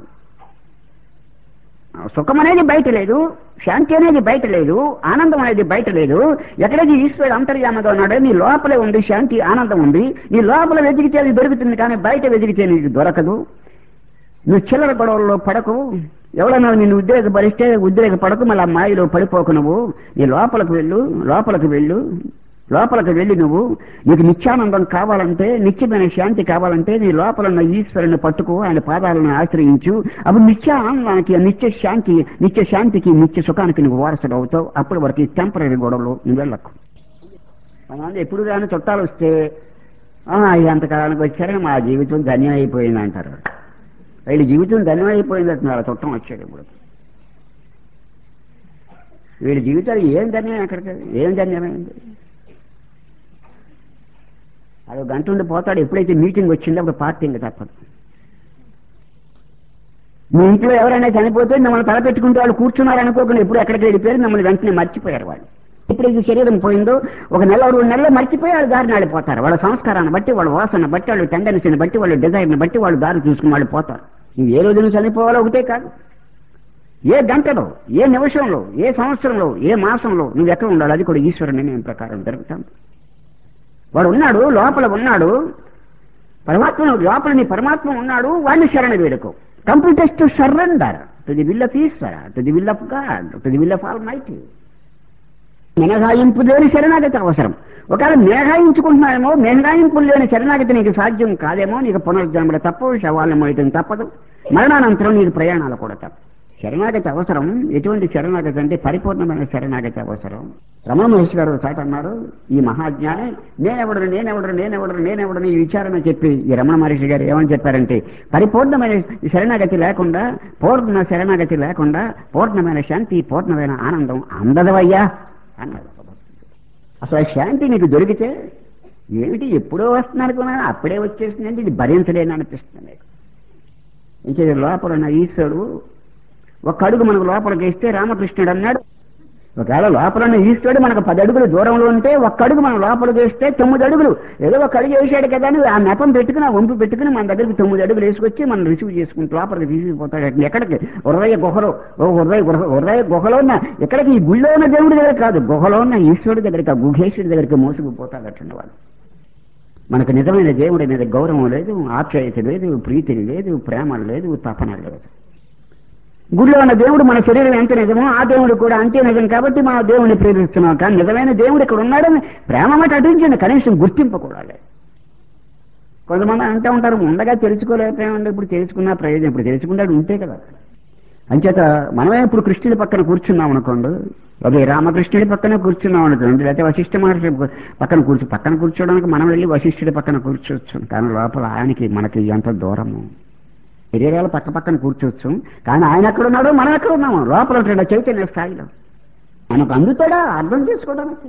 సుఖం అనేది బయట లేదు, శాంతి అనేది బయట లేదు, ఆనందం అనేది బయట లేదు. ఎక్కడైతే ఈశ్వరుడు అంతర్యామగా ఉన్నాడో నీ లోపలే ఉంది శాంతి, ఆనందం ఉంది. నీ లోపల వెతికితే అది దొరుకుతుంది, కానీ బయట వెతికితే నీకు దొరకదు. నువ్వు చిల్లర గొడవల్లో పడకు. ఎవడన్నా నిన్ను ఉద్రేకపరిస్తే ఉద్రేకపడకు, మళ్ళీ ఆ మాయలో పడిపోకు. నువ్వు నీ లోపలికి వెళ్ళు, లోపలికి వెళ్ళు, లోపలికి వెళ్ళి నువ్వు నీకు నిత్యానందం కావాలంటే, నిత్యమైన శాంతి కావాలంటే నీ లోపల ఉన్న ఈశ్వరుని పట్టుకో, ఆయన పాదాలను ఆశ్రయించు. అప్పుడు నిత్యానందానికి, నిత్య శాంతి, నిత్య శాంతికి, నిత్య సుఖానికి నువ్వు వారసుడు అవుతావు. అప్పటి వరకు టెంపరీ గొడవలు నువ్వు వెళ్ళకు. కొంతమంది ఎప్పుడు కానీ చుట్టాలు వస్తే ఎంతకాలానికి వచ్చారని మా జీవితం ధన్యం అయిపోయింది అంటారు. వీళ్ళ జీవితం ధన్యమైపోయింది అంటున్నారు. చుట్టం వచ్చాడు ఇప్పుడు. వీళ్ళ జీవితాలు ఏం ధన్యం, ఎక్కడికి ఏం ధన్యమైంది? అది గంట ఉండి పోతాడు. ఎప్పుడైతే మీటింగ్ వచ్చిందో అప్పుడు పార్టీ ఇంకా తప్పదు. మీ ఇంట్లో ఎవరైనా చనిపోతే మిమ్మల్ని తలపెట్టుకుంటే వాళ్ళు కూర్చున్నారు అనుకోకుండా ఎప్పుడు ఎక్కడికి వెళ్ళిపోయారు, మిమ్మల్ని వెంటనే మర్చిపోయారు వాళ్ళు. ఎప్పుడైతే శరీరం పోయిందో ఒక నెల రెండు నెలలు మర్చిపోయి వాళ్ళు దారిని ఆడిపోతారు. వాళ్ళ సంస్కారాన్ని బట్టి, వాళ్ళ వాసన బట్టి, వాళ్ళ టెండెన్సీని బట్టి, వాళ్ళ డిజైర్ని బట్టి వాళ్ళు దారి చూసుకుని వాళ్ళు పోతారు. నువ్వు ఏ రోజున చనిపోవాలో ఒకటే కాదు. ఏ గంటలో, ఏ నిమిషంలో, ఏ సంవత్సరంలో, ఏ మాసంలో నువ్వు ఎక్కడ ఉండాలి, అది కూడా ఈశ్వరుని నిర్ణయం ప్రకారం జరుగుతాను. వాడు ఉన్నాడు, లోపల ఉన్నాడు, పరమాత్మ లోపల నీ పరమాత్మ ఉన్నాడు, వాడిని శరణ వేడుకో. Complete to surrender to the will of Ishwara, to the will of god, to the will of almighty. మినహాయింపు లేని శరణాగతి అవసరం. ఒకవేళ మినహాయించుకుంటున్నాయేమో, మినహాయింపులు లేని శరణాగతి నీకు సాధ్యం కాదేమో, నీకు పునర్జన్మలు తప్పవు, శవాలను మోయటం తప్పదు, మరణానంతరం నీకు ప్రయాణాలు కూడా తప్పవు. శరణాగతి అవసరం. ఎటువంటి శరణాగతి అంటే పరిపూర్ణమైన శరణాగతి అవసరం. రమణ మహర్షి గారు చాట అన్నారు, ఈ మహాజ్ఞాని నేనెవడను నేనెవడను నేనెవడను నేనెవడను ఈ విచారణ చెప్పి ఈ రమణ మహర్షి గారు ఏమని చెప్పారంటే, పరిపూర్ణమైన శరణాగతి లేకుండా, పూర్ణ శరణాగతి లేకుండా పూర్ణమైన శాంతి, పూర్ణమైన ఆనందం అందదవయ్యా అన్నారు. అసలు ఆ శాంతి నీకు దొరికితే ఏమిటి ఎప్పుడో వస్తున్నారు, అప్పుడే వచ్చేసిందంటే ఇది భరించలేని అనిపిస్తుంది. ఇంకే లోపల ఉన్న ఈశ్వరుడు ఒక అడుగు మనకు లోపలికి వేస్తే రామకృష్ణుడు అన్నాడు, ఒకవేళ లోపల ఉన్న ఈశ్వరుడు మనకు పది అడుగులు దూరంలో ఉంటే ఒక్క అడుగు మనం లోపలికి వేస్తే తొమ్మిది అడుగులు, ఏదో ఒక అడుగు వేసాడు కదా అని ఆ నెపం పెట్టుకుని ఆ వంపు పెట్టుకుని మన దగ్గరికి తొమ్మిది అడుగులు వేసుకొచ్చి మనం రిసీవ్ చేసుకుంటూ లోపలికి తీసుకుపోతాడు. ఎక్కడికి? హృదయ గుహలో. ఓ హృదయ గుహ హృదయ గుహలో ఉన్న ఎక్కడికి? ఈ గుళ్ళో ఉన్న దేవుడి దగ్గర కాదు, గుహలో ఉన్న ఈశ్వరుడి దగ్గరికి, ఆ గుహేశ్వరుడి దగ్గరికి మోసుకుపోతాడు అటువంటి వాడు. మనకు నిజమైన దేవుడి మీద గౌరవం లేదు, ఆప్యాయత లేదు, ప్రీతి లేదు, ప్రేమ లేదు, తపన లేదు. గుడిలో ఉన్న దేవుడు మన శరీరం ఎంత నిజమో ఆ దేవుడు కూడా అంతే నిజం కాబట్టి మనం దేవుడిని ప్రేమిస్తున్నాం. కానీ నిజమైన దేవుడు ఇక్కడ ఉన్నాడని ప్రేమ మాట అటుంచండి, కనీసం గుర్తింపు కూడా లేదు. కొంతమంది అంటూ ఉంటారు, ఉండగా తెలుసుకోలేకపోయామంటే ఇప్పుడు తెలుసుకున్న ప్రయోజనం, ఇప్పుడు తెలుసుకున్నాడు ఉంటే కదా. అంచేత మనమే ఇప్పుడు కృష్ణుడి పక్కన కూర్చున్నాం అనుకోండి, అదే రామకృష్ణుడి పక్కన కూర్చున్నాం అనుకోండి, లేకపోతే వశిష్ఠ మహర్షి పక్కన కూర్చు పక్కన కూర్చోడానికి మనం వెళ్ళి వశిష్ఠుడి పక్కన కూర్చోవచ్చు. కానీ లోపల ఆయనకి మనకి ఎంత దూరము. శరీరాలు పక్క పక్కన కూర్చోవచ్చు, కానీ ఆయన ఎక్కడ ఉన్నాడో మనం ఎక్కడ ఉన్నాము, లోపల ఉంటాడు చైతన్య స్థాయిలో. మనకు అందుతాడా అర్థం చేసుకోవడానికి?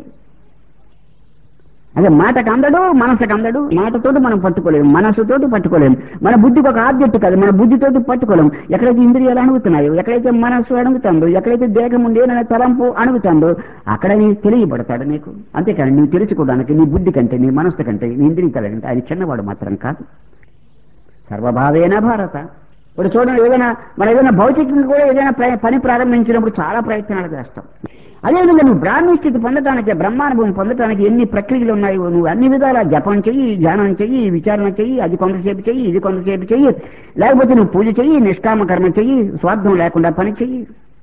అదే మాటకు అందడు, మనసుకు అందడు. మాటతోటి మనం పట్టుకోలేము, మనసుతోటి పట్టుకోలేము, మన బుద్ధికి ఒక ఆబ్జెక్ట్ కాదు, మన బుద్ధితోటి పట్టుకోలేము. ఎక్కడైతే ఇంద్రియాలు అణుగుతున్నాయో, ఎక్కడైతే మనస్సు అణుగుతుందో, ఎక్కడైతే దేహం ఉండేననే తలంపు అణుగుతుందో అక్కడ నీకు తెలియబడతాడు నీకు. అంతేకాని నీవు తెలుసుకోవడానికి నీ బుద్ధి కంటే, నీ మనస్సు కంటే, నీ ఇంద్రియ కంటే ఆయన చిన్నవాడు మాత్రం కాదు. సర్వభావేనా భారత. ఇప్పుడు చూడండి, ఏదైనా మన ఏదైనా భౌతికంగా కూడా ఏదైనా పని ప్రారంభించినప్పుడు చాలా ప్రయత్నాలు చేస్తాం. అదేవిధంగా నువ్వు బ్రాహ్మీ స్థితి పొందడానికి, బ్రహ్మానుభవం పొందడానికి ఎన్ని ప్రక్రియలు ఉన్నాయో నువ్వు అన్ని విధాలా జపం చెయ్యి, ధ్యానం చెయ్యి, విచారణ చెయ్యి, అది కొంతసేపు చెయ్యి, ఇది కొంతసేపు చెయ్యి, లేకపోతే నువ్వు పూజ చెయ్యి, నిష్కామ కర్మ చెయ్యి, స్వార్థం లేకుండా పని చెయ్యి,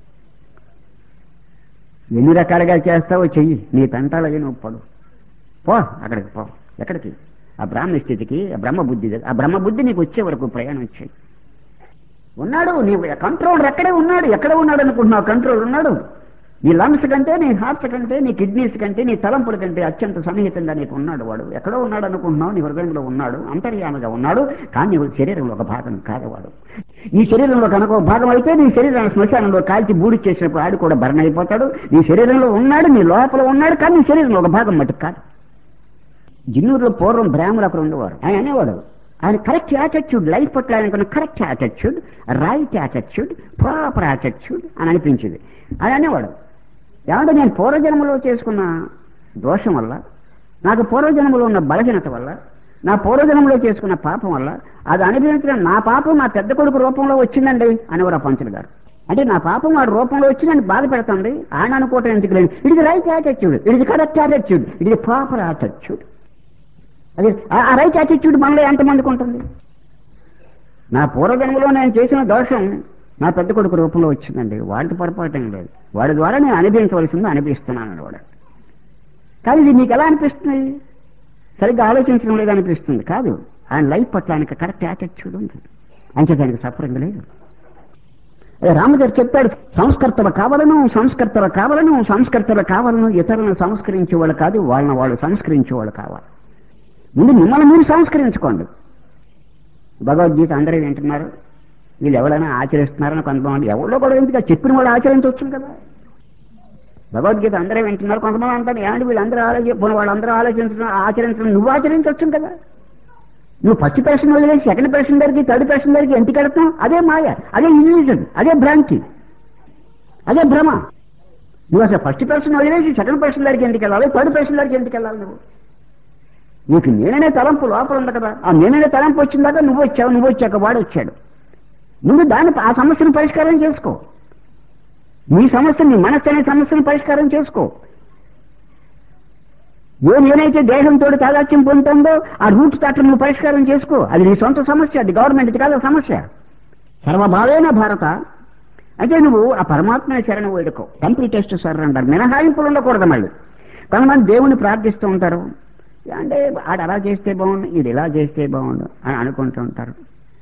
ఎన్ని రకాలుగా చేస్తావో చెయ్యి, నీ తంటాలవి నువ్వు పడు పో, అక్కడికి పో. ఎక్కడికి? ఆ బ్రాహ్మణ స్థితికి, ఆ బ్రహ్మబుద్ధి, ఆ బ్రహ్మబుద్ధి నీకు వచ్చే వరకు ప్రయాణం చేయి. ఉన్నాడు నీ కంట్రోల్, ఎక్కడే ఉన్నాడు, ఎక్కడ ఉన్నాడు అనుకుంటున్నావు, కంట్రోల్ ఉన్నాడు. నీ లంగ్స్ కంటే, నీ హార్ట్స్ కంటే, నీ కిడ్నీస్ కంటే, నీ తలంపుల కంటే అత్యంత సన్నిహితంగా నీకు ఉన్నాడు వాడు. ఎక్కడో ఉన్నాడు అనుకుంటున్నావు, నీ హృదయంలో ఉన్నాడు, అంతర్యామిగా ఉన్నాడు. కానీ నీ శరీరంలో ఒక భాగం కాదు వాడు. నీ శరీరంలో కనుక ఒక భాగం అయితే నీ శరీరాన్ని శ్మశానంలో కాల్చి బూడి చేసినప్పుడు ఆడు కూడా బర్న్ అయిపోతాడు. నీ శరీరంలో ఉన్నాడు, నీ లోపల ఉన్నాడు, కానీ నీ శరీరంలో ఒక భాగం మటుకు కాదు. జిన్నూరులో పూర్వం బ్రాహ్మణులు అక్కడ ఉండేవారు. ఆయన అనేవాడు, ఆయన కరెక్ట్ యాటిట్యూడ్, లైఫ్ పట్ల ఆయనకున్న correct attitude, right attitude, proper attitude అని అనిపించింది. ఆయన అనేవాడు, ఏమంటే నేను పూర్వజన్మలో చేసుకున్న దోషం వల్ల, నాకు పూర్వజన్మలో ఉన్న బలహీనత వల్ల, నా పూర్వజన్మలో చేసుకున్న పాపం వల్ల అది అనుభవించిన నా పాపం నా పెద్ద కొడుకు రూపంలో వచ్చిందండి అనేవారు ఆ పంతులు గారు. అంటే నా పాపం వాడి రూపంలో వచ్చి నన్ను బాధ పెడుతుంది, ఆయన అనుకోవటం ఎందుకు లేదు. It is right attitude, it is correct attitude, it is proper attitude. అదే ఆ రైట్ యాటిట్యూడ్ మనలో ఎంతమందికి ఉంటుంది? నా పూర్వజన్మలో నేను చేసిన దోషం నా పెద్ద కొడుకు రూపంలో వచ్చిందండి, వాడికి పొరపాటం లేదు, వాడి ద్వారా నేను అనుభవించవలసింది అనుభవిస్తున్నాను వాడు. కానీ ఇది నీకు ఎలా అనిపిస్తుంది? సరిగ్గా ఆలోచించడం లేదు అనిపిస్తుంది. కాదు, ఆయన లైఫ్ పట్ల ఆయనకి కరెక్ట్ యాటిట్యూడ్ ఉంది, అంచేత ఆయనకి సఫరింగ్ లేదు. అదే రామగారు చెప్తాడు, సంస్కర్తలు కావాలను సంస్కర్తలు కావాలను సంస్కర్తలు కావాలను ఇతరులను సంస్కరించేవాళ్ళు కాదు, వాళ్ళని వాళ్ళు సంస్కరించేవాళ్ళు కావాలి. ముందు మిమ్మల్ని మీరు సంస్కరించుకోండి. భగవద్గీత అందరూ వింటున్నారు, వీళ్ళు ఎవరైనా ఆచరిస్తున్నారని కొంతమంది, ఎవరో కూడా ఎందుకు చెప్పిన వాళ్ళు ఆచరించవచ్చు కదా. భగవద్గీత అందరూ వింటున్నారు, కొంతమంది అంటారు ఏమంటే వీళ్ళందరూ ఆలోచి వాళ్ళందరూ ఆలోచించడం ఆచరించడం నువ్వు ఆచరించవచ్చు కదా. నువ్వు ఫస్ట్ పర్సన్ వదిలేసి సెకండ్ పర్సన్ దగ్గరికి, థర్డ్ పర్సన్ దగ్గరికి ఎందుకు వెళ్తావు? అదే మాయ, అదే ఇల్యూజన్, అదే భ్రాంతి, అదే భ్రమ. నువ్వు అసలు ఫస్ట్ పర్సన్ వదిలేసి సెకండ్ పర్సన్ దగ్గరికి ఎందుకు వెళ్ళాలి, థర్డ్ పర్సన్ దగ్గరికి ఎందుకు వెళ్ళాలి? నువ్వు నీకు నేననే తలంపు లోపల ఉంది కదా, ఆ నేననే తలంపు వచ్చిందాక నువ్వు వచ్చావు, నువ్వు వచ్చాక వాడు వచ్చాడు. ముందు దాన్ని ఆ సమస్యను పరిష్కారం చేసుకో. నీ సమస్య నీ మనస్సు అనే సమస్యను పరిష్కారం చేసుకో. ఏ నేనైతే దేహంతో తాదాత్యం పొందుతుందో ఆ రూట్ తాట్లు నువ్వు పరిష్కారం చేసుకో. అది నీ సొంత సమస్య, అది గవర్నమెంట్ కాదు సమస్య. సర్వభావేన భారత అయితే నువ్వు ఆ పరమాత్మ శరణ వేడుకో. కంప్లీటెస్ట్ సరెండర్, మినహాయింపులు ఉండకూడదు. మళ్ళీ కొంతమంది దేవుని ప్రార్థిస్తూ ఉంటారు, అంటే ఆడు అలా చేస్తే బాగుండు, ఇది ఇలా చేస్తే బాగుండు అని అనుకుంటూ ఉంటారు.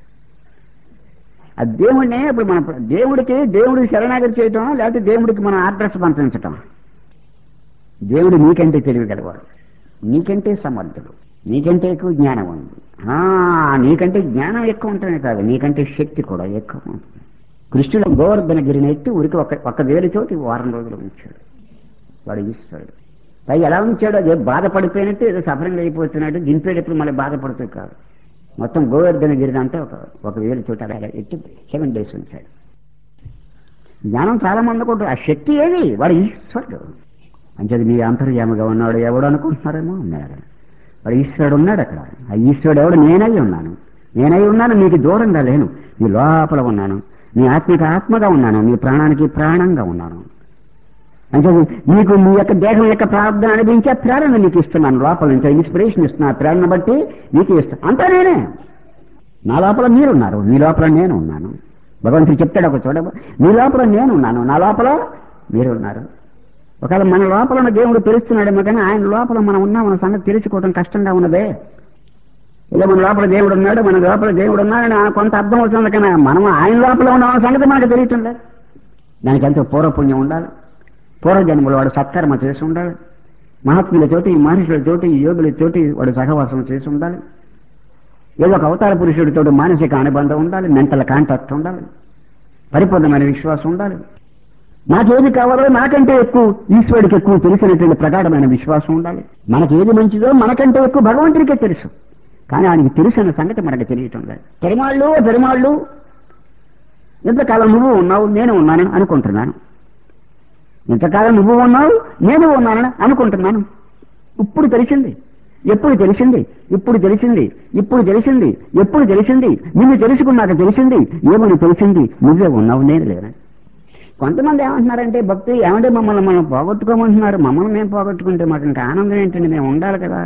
ఆ దేవుడినే ఇప్పుడు మన దేవుడికి దేవుడికి శరణాగతి చేయటం, లేకపోతే దేవుడికి మనం అడ్రస్ పంపించటం. దేవుడు నీకంటే తెలియగలవాడు, నీకంటే సమర్థుడు, నీకంటే ఎక్కువ జ్ఞానం ఉంది. నీకంటే జ్ఞానం ఎక్కువ ఉంటేనే కాదు, నీకంటే శక్తి కూడా ఎక్కువ ఉంటుంది. కృష్ణుడు గోవర్ధన గిరిని ఎత్తి ఉరికి ఒక ఒక్క వేలు చోటి వారం రోజులు ఉంచాడు. వాడు ఈశ్వరుడు. పైగా ఎలా ఉంచాడు, అదే బాధపడిపోయినట్టు ఏదో సఫరింగ్ అయిపోతున్నాడు, దింపేటప్పుడు మళ్ళీ బాధపడుతూ కాదు. మొత్తం గోవర్ధన గిరిని అంతా ఒక ఒక వేలు చోట అలా ఎత్తి సెవెన్ డేస్ ఉంచాడు. జ్ఞానం చాలా మంది కూడా ఆ శక్తి ఏది, వాడు ఈశ్వరుడు. అంచేది మీ అంతర్యామగా ఉన్నాడు ఎవడు అనుకుంటున్నారేమో ఉన్నాడు. వాడు ఈశ్వరుడు ఉన్నాడు అక్కడ. ఆ ఈశ్వరుడు ఎవడు? నేనై ఉన్నాను, నేనై ఉన్నాను, మీకు దూరంగా లేను, నీ లోపల ఉన్నాను, నీ ఆత్మకి ఆత్మగా ఉన్నాను, నీ ప్రాణానికి ప్రాణంగా ఉన్నాను. అంటే నీకు నీ యొక్క దేహం యొక్క ప్రార్థన అనిపించే ప్రేరణ నీకు ఇస్తున్నాను, లోపల నుంచి ఇన్స్పిరేషన్ ఇస్తున్నా, ప్రేరణ బట్టి నీకు ఇస్తాను. అంతా నేనే. నా లోపల మీరున్నారు, నీ లోపల నేను ఉన్నాను. భగవంతుడు చెప్తాడు ఒక చూడ, నీ లోపల నేను ఉన్నాను, నా లోపల మీరు ఉన్నారు. ఒకవేళ మన లోపల ఉన్న దేవుడు తెలుస్తున్నాడేమో కానీ ఆయన లోపల మనం ఉన్నా మన సంగతి తెలుసుకోవడం కష్టంగా ఉన్నదే. ఏదో మన లోపల దేవుడు ఉన్నాడు, మన లోపల దేవుడు ఉన్నాడని కొంత అర్థం అవుతుంది, కానీ మనం ఆయన లోపల ఉన్న సంగతి మనకు తెలియటంలే. దానికి ఎంతో పూర్వపుణ్యం ఉండాలి, పూర్వజన్మలో వాడు సత్కర్మ చేసి ఉండాలి, మహాత్ములతోటి మహర్షులతోటి యోగులతోటి వాడు సహవాసం చేసి ఉండాలి, ఏదో ఒక అవతార పురుషుడితో మానసిక అనుబంధం ఉండాలి, మెంటల్ కాంటాక్ట్ ఉండాలి, పరిపూర్ణమైన విశ్వాసం ఉండాలి. నాకేది కావాలో నాకంటే ఎక్కువ ఈశ్వరుడికి ఎక్కువ తెలిసినటువంటి ప్రగాఢమైన విశ్వాసం ఉండాలి. మనకి ఏది మంచిదో మనకంటే ఎక్కువ భగవంతుడికే తెలుసు, కానీ ఆయనకి తెలిసిన సంగతి మనకు తెలియటం లేదు. పెరుమాళ్ళు పెరుమాళ్ళు ఇంతకాలం నువ్వు ఉన్నావు నేను ఉన్నాను అనుకుంటున్నాను, ఇంతకాలం నువ్వు ఉన్నావు నేను ఉన్నానని అనుకుంటున్నాను. ఇప్పుడు తెలిసింది, ఎప్పుడు తెలిసింది, ఇప్పుడు తెలిసింది, ఇప్పుడు తెలిసింది, ఎప్పుడు తెలిసింది, నిన్ను తెలుసుకున్నాక తెలిసింది. ఏమని తెలిసింది? నువ్వే ఉన్నావు నేను లేను. కొంతమంది ఏమంటున్నారంటే భక్తి ఏమంటే మమ్మల్ని మనం పోగొట్టుకోమంటున్నారు, మమ్మల్ని మేము పోగొట్టుకుంటే మాకు ఇంకా ఆనందం ఏంటండి, మేము ఉండాలి కదా,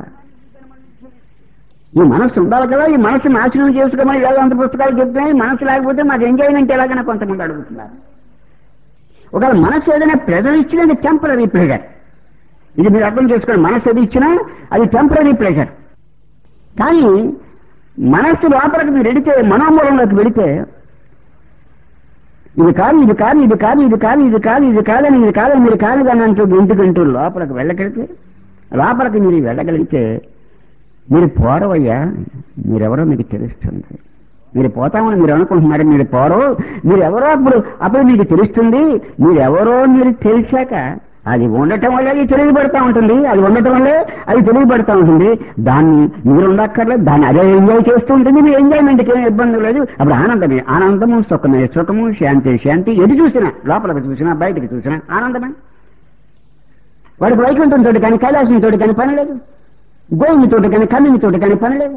ఈ మనస్సు ఉండాలి కదా, ఈ మనస్సు నాశనం చేసుకోమని వేదాంత పుస్తకాలు చెప్తున్నాయి. మనస్సు లేకపోతే మాకు ఎంజాయ్మెంట్ ఎలాగైనా కొంతమంది అడుగుతున్నారు. ఒకవేళ మనస్సు ఏదైనా ప్రెజర్ ఇచ్చినా టెంపరీ ప్రెజర్, ఇది మీరు అర్థం చేసుకోండి. మనస్సు ఏది ఇచ్చినా అది టెంపరీ ప్రెజర్. కానీ మనస్సు లోపలికి మీరు వెడితే, మనోమూలంలోకి వెడితే ఇది కాదు ఇది కాదు ఇది కాదు ఇది కాదు ఇది కాదు ఇది కాదని ఇది కాదని మీరు కాదు కానీ అంటూ ఎందుకంటూ లోపలికి వెళ్ళగలిగితే, లోపలికి మీరు వెళ్ళగలిగితే మీరు పోరవయ్యా, మీరెవరో మీకు తెలుస్తుంది. మీరు పోతామని మీరు అనుకుంటున్నారు, మీరు పోరో, మీరెవరో అప్పుడు అప్పుడు మీకు తెలుస్తుంది. మీరెవరో మీరు తెలిసాక అది ఉండటం వల్ల అది తెలియబడతా ఉంటుంది, అది ఉండటం వల్లే అది తెలియబడతా ఉంటుంది. దాన్ని మీరు ఉండక్కర్లేదు, దాన్ని అదే ఎంజాయ్ చేస్తూ ఉంటుంది. మీ ఎంజాయ్మెంట్కి ఏమి ఇబ్బంది లేదు. అప్పుడు ఆనందమే ఆనందము, సుఖమే సుఖము, శాంతి శాంతి. ఎటు చూసినా, లోపలికి చూసినా బయటకు చూసినా ఆనందమే. వాడికి వైకుంఠంతో కానీ కైలాసంతో కానీ పని లేదు, గోవిందుతోటి కానీ కన్నునితోటి కానీ పని లేదు.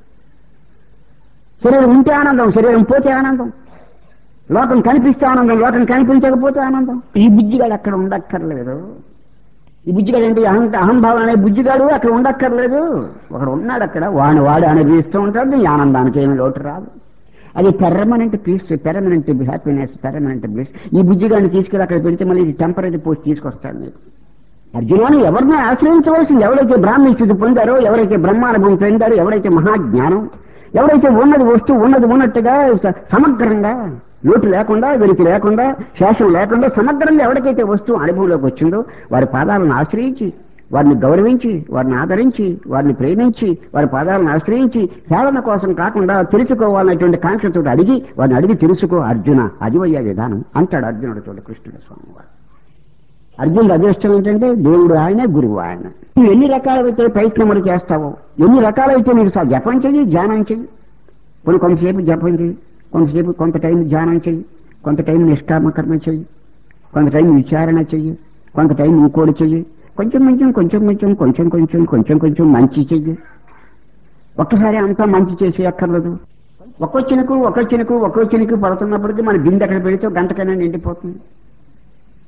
శరీరం ఉంటే ఆనందం, శరీరం పోతే ఆనందం, లోకం కనిపిస్తే ఆనందం, లోకం కనిపించకపోతే ఆనందం. ఈ బుజ్జిగాడు అక్కడ ఉండక్కర్లేదు. ఈ బుజ్జిగాడు ఏంటి అహం అహంభావం అనే బుజ్జిగాడు అక్కడ ఉండక్కర్లేదు. ఒకడు ఉన్నాడు అక్కడ, వాడిని వాడు అనుభవిస్తూ ఉంటాడు. ఈ ఆనందానికి ఏమి లోటు రాదు. అది permanent peace, permanent happiness, permanent bliss. ఈ బుజ్జిగాడిని తీసుకెళ్ళి అక్కడ పెడితే మళ్ళీ టెంపరీ పోస్ట్ తీసుకొస్తాడు మీకు. అర్జునుని ఎవరిని ఆశ్రయించవలసింది? ఎవరైతే బ్రాహ్మీ స్థితి పొందారో, ఎవరైతే బ్రహ్మానుభవం పొందారో, ఎవరైతే మహాజ్ఞానం, ఎవరైతే ఉన్నది వస్తువు ఉన్నది ఉన్నట్టుగా సమగ్రంగా, లోటు లేకుండా, వెలికి లేకుండా, శేషం లేకుండా సమగ్రంగా ఎవరికైతే వస్తువు అనుభవంలోకి వచ్చిందో వారి పాదాలను ఆశ్రయించి, వారిని గౌరవించి, వారిని ఆదరించి, వారిని ప్రేమించి, వారి పాదాలను ఆశ్రయించి కేవలం కోసం కాకుండా తెలుసుకోవాలనేటువంటి కాంక్షతో అడిగి వారిని అడిగి తెలుసుకో అర్జున, అదివయ్యే విధానం అంటాడు అర్జునుడు. చూడ కృష్ణుడు స్వామి వారు. అర్జునుడు అదృష్టం ఏంటంటే దేవుడు ఆయనే, గురువు ఆయన. నువ్వు ఎన్ని రకాలైతే ప్రయత్నములు చేస్తావో, ఎన్ని రకాలైతే నీకు జపం చెయ్యి, ధ్యానం చెయ్యి. కొన్ని కొంతసేపు జపం చెయ్యి, కొంతసేపు కొంత టైం ధ్యానం చెయ్యి, కొంత టైం నిష్కామకర్మ చెయ్యి, కొంత టైం విచారణ చెయ్యి, కొంత టైం ఇంకోటి చెయ్యి. కొంచెం కొంచెం కొంచెం కొంచెం కొంచెం కొంచెం కొంచెం కొంచెం మంచి చెయ్యి. ఒక్కసారి అంతా మంచి చేసి అక్కర్లేదు. ఒక్కొచ్చినకు ఒక్కొచ్చినకు ఒక్కొచ్చినకు పడుతున్నప్పటికీ మన బిందె అక్కడ పెడితే గంటకైనా నిండిపోతుంది.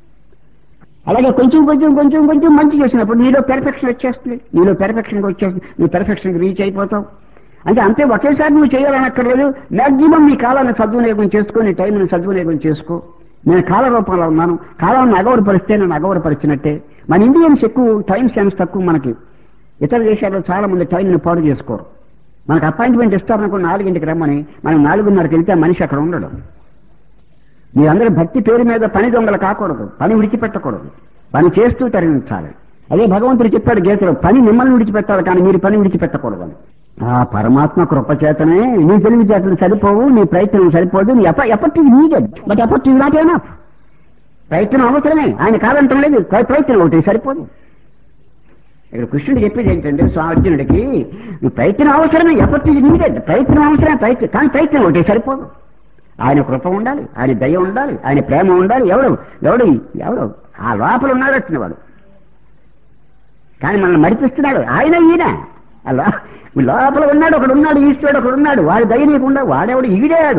అలాగే కొంచెం కొంచెం కొంచెం కొంచెం మంచి చేసినప్పుడు నీలో పెర్ఫెక్షన్ వచ్చేస్తుంది, నీలో పెర్ఫెక్షన్కి వచ్చేస్తుంది, నువ్వు పెర్ఫెక్షన్కి రీచ్ అయిపోతావు. అంటే అంతే ఒకేసారి నువ్వు చేయాలనక్కర్లేదు. మ్యాక్సిమం నీ కాలాన్ని సద్వినియోగం చేసుకో, నీ టైంని సద్వినియోగం చేసుకో. నేను కాల రూపంలో ఉన్నాను, కాలాన్ని అగౌరవపరిస్తే నేను అగౌరవపరిచినట్టే. మన ఇండియన్స్ ఎక్కువ టైం సెన్స్ తక్కువ. మనకి ఇతర దేశాల్లో చాలా మంది టైంని పాడు చేసుకోరు. మనకు అపాయింట్మెంట్ ఇస్తారనుకో నాలుగింటికి రమ్మని, మనం నాలుగున్నరకి వెళ్తే మనిషి అక్కడ ఉండడం. మీరందరూ భక్తి పేరు మీద పని దొంగలు కాకూడదు, పని విడిచిపెట్టకూడదు, పని చేస్తూ తరించాలి. అదే భగవంతుడు చెప్పాడు గీతలో, పని మిమ్మల్ని విడిచిపెట్టాలి కానీ మీరు పని విడిచిపెట్టకూడదు. ఆ పరమాత్మ కృపచేతనే నీ తెలివితేటలు సరిపోవు, నీ ప్రయత్నం సరిపోదు, నీ ef effort is needed but effort is not enough. ప్రయత్నం అవసరమే, ఆయన కాదంటం లేదు, ప్రయత్నం ఒకటి సరిపోదు. ఇక్కడ కృష్ణుడు చెప్పేది ఏంటంటే స్వామి అర్జునుడికి, నీ ప్రయత్నం అవసరమే, ఎఫర్ట్ ఈజ్ నీడెడ్, ప్రయత్నం అవసరమే, ప్రయత్నం కానీ ప్రయత్నం ఒకటి సరిపోదు. ఆయన కృప ఉండాలి, ఆయన దయ ఉండాలి, ఆయన ప్రేమ ఉండాలి. ఎవడు ఎవడు ఎవడు ఆ లోపల ఉన్నాడు వచ్చిన వాడు, కానీ మనల్ని మరిపిస్తున్నాడు ఆయన. ఈయన అలా లోపల ఉన్నాడు, ఒకడు ఉన్నాడు, ఈశ్వరుడు ఒకడు ఉన్నాడు, వాడి దయ నీకుండా వాడెవడు ఈడాడు.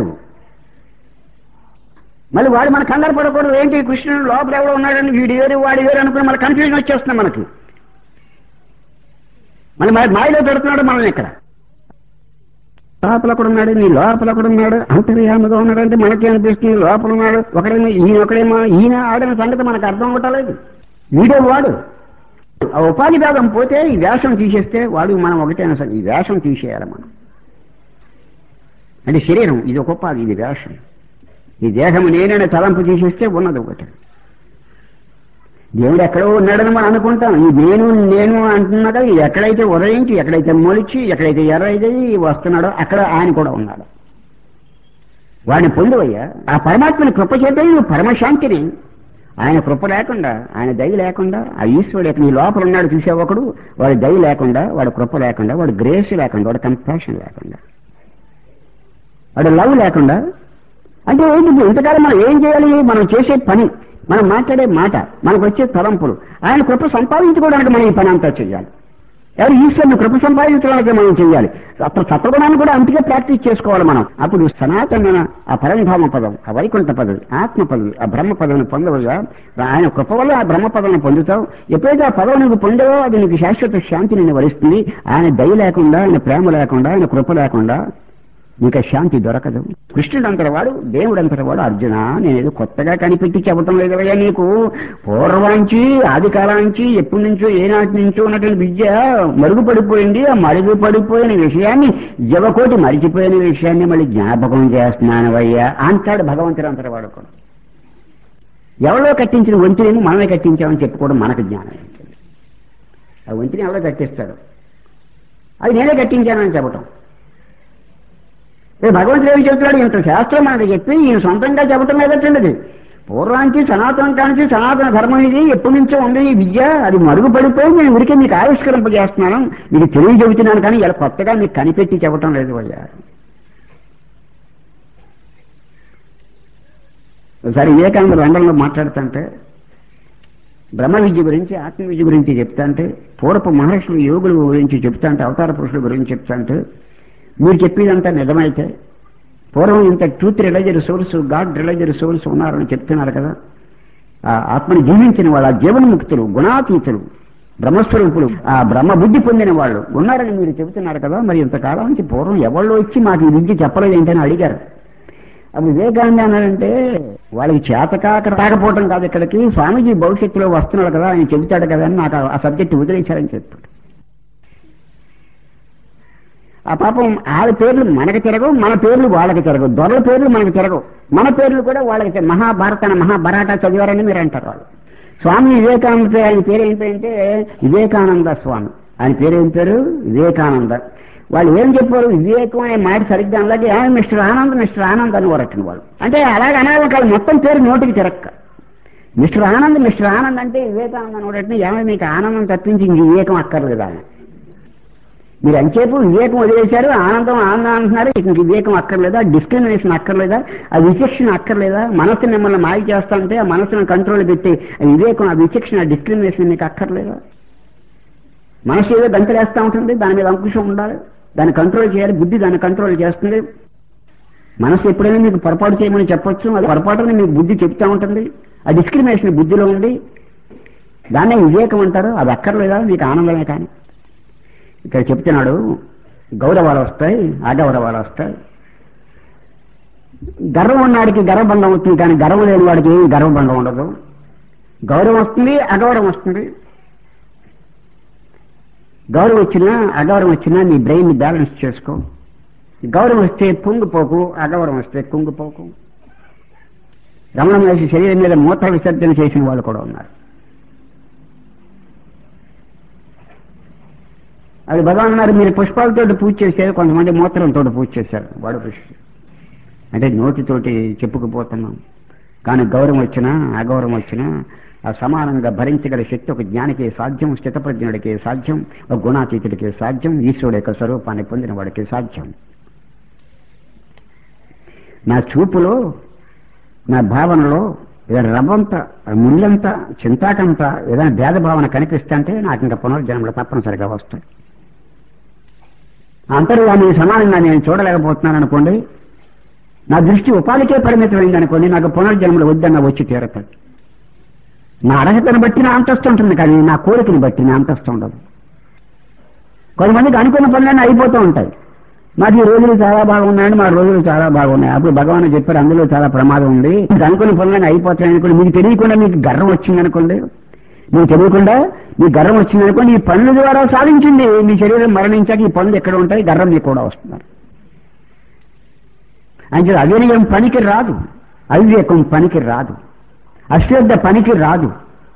మళ్ళీ వాడు మన కంగారు పడకూడదు. ఏంటి కృష్ణుడు లోపల ఎవడో ఉన్నాడని వీడు వేరు వాడి వేరు అనుకుని మన కన్ఫ్యూజన్ వచ్చేస్తున్నాం. మనకి మళ్ళీ మాయలో పెడుతున్నాడు మనల్ని. ఇక్కడ లోపల కూడా ఉన్నాడు, నీ లోపల కూడా ఉన్నాడు, అంతర్యామగా ఉన్నాడు. అంటే మనకి అనిపిస్తుంది లోపల ఉన్నాడు ఒకడేమో, ఈయన ఒకడేమో, ఈయన ఆడిన సంగతి మనకు అర్థం అవ్వట్లేదు. వీడే వాడు. ఆ ఉపాధి భేదం పోతే ఈ వేషం తీసేస్తే వాడు మనం ఒకటే సరే. ఈ వేషం తీసేయాలి మనం. అంటే శరీరం ఇది ఒక ఉపాధి, ఇది వేషం. ఈ దేహం నేనైనా తలంపు తీసేస్తే ఉన్నది ఒకటి. దేవుడు ఎక్కడో ఉన్నాడని మనం అనుకుంటాం. ఈ నేను నేను అంటున్నాడు. ఇది ఎక్కడైతే ఉదయించి, ఎక్కడైతే మొలిచి, ఎక్కడైతే ఎర్రైతే వస్తున్నాడో అక్కడ ఆయన కూడా ఉన్నాడు. వాడిని పొందువయ్యా. ఆ పరమాత్మని కృప చేత నువ్వు పరమశాంతిని. ఆయన కృప లేకుండా, ఆయన దయ లేకుండా, ఆ ఈశ్వరుడు యొక్క నీ లోపల ఉన్నాడు చూసే ఒకడు, వాడి దయ లేకుండా, వాడి కృప లేకుండా, వాడి గ్రేస్ లేకుండా, వాడి కంపాషన్ లేకుండా, వాడి లవ్ లేకుండా, అంటే ఏంటి ఇంతకాలం మనం ఏం చేయాలి? మనం చేసే పని, మనం మాట్లాడే మాట, మనకు వచ్చే తలంపులు, ఆయన కృప సంపాదించుకోవడానికి మనం ఈ పని అంతా చేయాలి. ఎవరు ఈశ్వరుని కృప సంపాదించడానికి మనం చేయాలి. అప్పుడు సత్వగుణాన్ని కూడా అంతగా ప్రాక్టీస్ చేసుకోవాలి మనం. అప్పుడు సనాతనమైన ఆ పరంధామ పదం, ఆ వైకుంఠ పదవి, ఆత్మ పదవి, ఆ బ్రహ్మ పదవిని పొందవగా ఆయన కృప వల్ల ఆ బ్రహ్మ పదవిని పొందుతావు. ఎప్పుడైతే ఆ పదవి నీకు పొందావో అది నీకు శాశ్వత శాంతిని నిన్ను వరిస్తుంది. ఆయన దయ లేకుండా, ఆయన ప్రేమ లేకుండా, ఆయన కృప లేకుండా నీకు శాంతి దొరకదు. కృష్ణుడు అంతటి వాడు, దేవుడు అంతటి వాడు. అర్జున, నేనేదో కొత్తగా కనిపెట్టి చెప్పటం లేదవయ్యా నీకు. పూర్వాంచి, ఆది కాలాంచి, ఎప్పటి నుంచో ఏనాటి నుంచో ఉన్నటువంటి విద్య మరుగుపడిపోయింది. ఆ మరుగుపడిపోయిన విషయాన్ని, జవకోటి మరిచిపోయిన విషయాన్ని మళ్ళీ జ్ఞాపకం చేస్తున్నానవయ్యా అంటాడు భగవంతుడు అంతటి వాడు కూడా. ఎవరో కట్టించిన వంతునేమో మనమే కట్టించామని చెప్పుకోవడం మనకు జ్ఞానం. ఆ వంతుని ఎవరో కట్టిస్తాడు, అది నేనే కట్టించానని చెప్పటం. భగవంతుడు ఏమి చెబుతున్నాడు? ఇంత శాస్త్రం మనకు చెప్పి ఈయన సొంతంగా చెప్పటం లేదటండి. పూర్వానికి సనాతనం కానికి సనాతన ధర్మం ఇది ఎప్పటి నుంచో ఉంది ఈ విద్య. అది మరుగుపడిపోయి నేను ఉరికే మీకు ఆవిష్కరింపజేస్తున్నాను, మీకు తెలియ చెబుతున్నాను, కానీ ఇలా కొత్తగా మీకు కనిపెట్టి చెప్పటం లేదు అయ్యా. ఒకసారి వివేకానంద లండన్లో మాట్లాడుతుంటే బ్రహ్మ విద్య గురించి, ఆత్మ విద్య గురించి చెప్తాంటే, పూర్వపు మహర్షులు యోగుల గురించి చెప్తాంటే, అవతార పురుషుల గురించి చెప్తాంటే, మీరు చెప్పేదంతా నిజమైతే పూర్వం ఇంత truth realiser source, god realiser source ఉన్నారని చెప్తున్నారు కదా. ఆ ఆత్మని జీవించిన వాళ్ళు, ఆ జీవన్ముక్తులు, గుణాతీతులు, బ్రహ్మస్వరూపులు, ఆ బ్రహ్మ బుద్ధి పొందిన వాళ్ళు ఉన్నారని మీరు చెబుతున్నారు కదా. మరి ఇంతకాలం నుంచి పూర్వం ఎవళ్ళు వచ్చి మాకు ఈ విద్య చెప్పలేదు ఏంటని అడిగారు. అప్పుడు వివేకానంద అన్నారంటే, వాళ్ళకి చేతకాక రాకపోవటం కాదు, ఇక్కడికి స్వామీజీ భవిష్యత్తులో వస్తున్నాడు కదా, ఆయన చెబుతాడు కదా అని నాకు ఆ సబ్జెక్ట్ వదిలేశారని చెప్పాడు. ఆ పాపం వాళ్ళ పేర్లు మనకు తిరగవు, మన పేర్లు వాళ్ళకి తిరగవు, దొరల పేర్లు మనకు తిరగవు, మన పేర్లు కూడా వాళ్ళకి. మహాభారత మహాభారత చదివారని మీరు అంటారు వాళ్ళు. స్వామి వివేకానంద పేరు, ఆయన పేరు ఏంటంటే వివేకానంద స్వామి. ఆయన పేరు ఏం పేరు? వివేకానంద. వాళ్ళు ఏం చెప్పారు? వివేకం అనే మాట సరిగ్గా అలాగే మిస్టర్ ఆనంద్, మిస్టర్ ఆనంద్ అని వరట్టిన వాళ్ళు. అంటే అలాగే అనాలి కాదు, మొత్తం పేరు నోటికి తిరక్క. మిస్టర్ ఆనంద్, మిస్టర్ ఆనంద్ అంటే వివేకానంద అని వరట్టిన. ఏమో మీకు ఆనందం తప్పించి ఇంక వివేకం అక్కర్లేదా? మీరు అంచేపు వివేకం వదిలేశారు, ఆనందం ఆనందం అంటున్నారు, ఇంక వివేకం అక్కర్లేదా? డిస్క్రిమినేషన్ అక్కర్లేదా? ఆ విచక్షణ అక్కర్లేదా? మనస్సు మిమ్మల్ని మాయ చేస్తా ఉంటే ఆ మనస్సును కంట్రోల్ పెట్టి ఆ వివేకం, ఆ విచక్షణ, ఆ డిస్క్రిమినేషన్ మీకు అక్కర్లేదా? మనస్సు ఏదో గంతలేస్తూ ఉంటుంది, దాని మీద అంకుశం ఉండాలి, దాన్ని కంట్రోల్ చేయాలి, బుద్ధి దాన్ని కంట్రోల్ చేస్తుంది. మనస్సు ఎప్పుడైనా మీకు పొరపాటు చేయమని చెప్పొచ్చు, అది పొరపాటుని మీకు బుద్ధి చెప్తూ ఉంటుంది. ఆ డిస్క్రిమినేషన్ బుద్ధిలో ఉంది. దాన్నే వివేకం అంటారు. అది అక్కర్లేదా మీకు ఆనందమే. కానీ ఇక్కడ చెప్తున్నాడు గౌరవాలు వస్తాయి, అగౌరవాలు వస్తాయి. గర్వం ఉన్నవాడికి గర్వభంగం అవుతుంది, కానీ గర్వం లేని వాడికి ఏమి గర్వభంగం ఉండదు. గౌరవం వస్తుంది, అగౌరవం వస్తుంది. గౌరవం వచ్చినా అగౌరవం వచ్చినా నీ బ్రెయిన్ని బ్యాలెన్స్ చేసుకో. గౌరవం వస్తే పొంగిపోకు, అగౌరవం వస్తే కుంగిపోకు. రమణ మహర్షి శరీరం మీద మూత్ర విసర్జన చేసిన వాళ్ళు కూడా ఉన్నారు. అది భగవాన్ అన్నారు, మీరు పుష్పాలతో పూజ చేశారు, కొంతమంది మూత్రంతో పూజ చేశారు. వాడు కృష్ణుడు అంటే నోటితోటి చెప్పుకుపోతున్నాం. కానీ గౌరవం వచ్చినా అగౌరవం వచ్చినా ఆ సమానంగా భరించగల శక్తి ఒక జ్ఞానికి సాధ్యం, స్థితప్రజ్ఞుడికి సాధ్యం, ఒక గుణాతీతుడికి సాధ్యం, ఈశ్వరుడు యొక్క స్వరూపాన్ని పొందిన వాడికి సాధ్యం. నా చూపులో, నా భావనలో ఏదైనా రవ్వంత, ముళ్ళంత, చింతాకంత ఏదైనా భేదభావన కనిపిస్తుంటే నాకు ఇంకా పునర్జన్మలు తప్పనిసరిగా వస్తాయి. అంతర్యాన్ని సమానంగా నేను చూడలేకపోతున్నాను అనుకోండి, నా దృష్టి ఉపాధికే పరిమితమైంది అనుకోండి, నాకు పునర్జన్మలు వద్దన్న వచ్చి తీరతాడు. నా అర్హతను బట్టి నా అంతస్తు ఉంటుంది, కానీ నా కోరికను బట్టి నా అంతస్తు ఉండదు. కొంతమందికి అనుకున్న పనులన్నీ అయిపోతూ ఉంటాయి. మాకు ఈ రోజులు చాలా బాగున్నాయండి, మా రోజులు చాలా బాగున్నాయి. అప్పుడు భగవాన్ చెప్పారు అందులో చాలా ప్రమాదం ఉంది. మీకు అనుకున్న పనులన్నీ అయిపోతాయి అనుకోండి, మీకు తెలియకుండా మీకు గర్వం వచ్చిందనుకోండి, మీకు తెలియకుండా మీకు గర్వం వచ్చిందనుకోండి, ఈ పనుల ద్వారా సాధించింది మీ శరీరం మరణించాక ఈ పనులు ఎక్కడ ఉంటాయి, గర్వం మీకు కూడా వస్తున్నారు. అంటే అవినయం పనికి రాదు, అవివేకం పనికి రాదు, అశ్రద్ధ పనికి రాదు.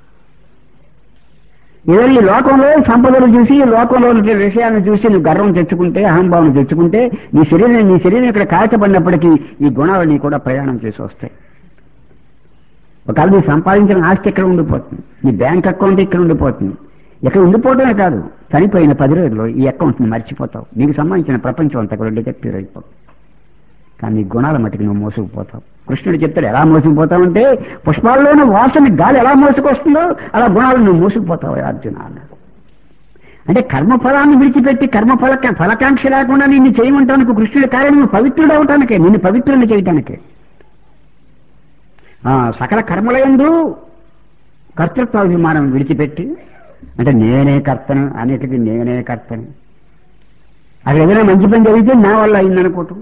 ఏదో ఈ లోకంలో సంపదలు చూసి, ఈ లోకంలో విషయాలను చూసి నువ్వు గర్వం తెచ్చుకుంటే, అహంభావం తెచ్చుకుంటే, నీ శరీరం నీ శరీరం ఇక్కడ కాల్చబడినప్పటికీ ఈ గుణాలు నీ కూడా ప్రయాణం చేసి వస్తాయి. ఒకవేళ నీ సంపాదించిన ఆస్తి ఎక్కడ ఉండిపోతుంది, నీ బ్యాంక్ అకౌంట్ ఇక్కడ ఉండిపోతుంది. ఎక్కడ ఉండిపోవడమే కాదు, చనిపోయిన పది రోజుల్లో ఈ అకౌంట్ని మర్చిపోతావు. నీకు సంబంధించిన ప్రపంచం అంతా కూడా డిటెక్టివ్ అయిపోతుంది. కానీ నీ గుణాల మట్టుకు నువ్వు మోసుకుపోతావు. కృష్ణుడు చెప్తాడు ఎలా మోసుకుపోతావంటే, పుష్పాల్లోని వాసన గాలి ఎలా మోసుకొస్తుందో అలా గుణాలు నువ్వు మోసుకుపోతావు అర్జున అన్నాడు. అంటే కర్మఫలాన్ని విడిచిపెట్టి కర్మఫల ఫలకాంక్ష లేకుండా నిన్ను చేయమంటానికి కృష్ణుడి కార్యం నువ్వు పవిత్రుడు అవటానికే, నిన్ను పవిత్రుడిని చేయటానికే. సకల కర్మలయందు కర్తృత్వాభిమానం విడిచిపెట్టి, అంటే నేనే కర్తను, అన్నిటికీ నేనే కర్తను. అది ఏదైనా మంచి పని జరిగితే నా వల్ల అయిందనుకోవటం.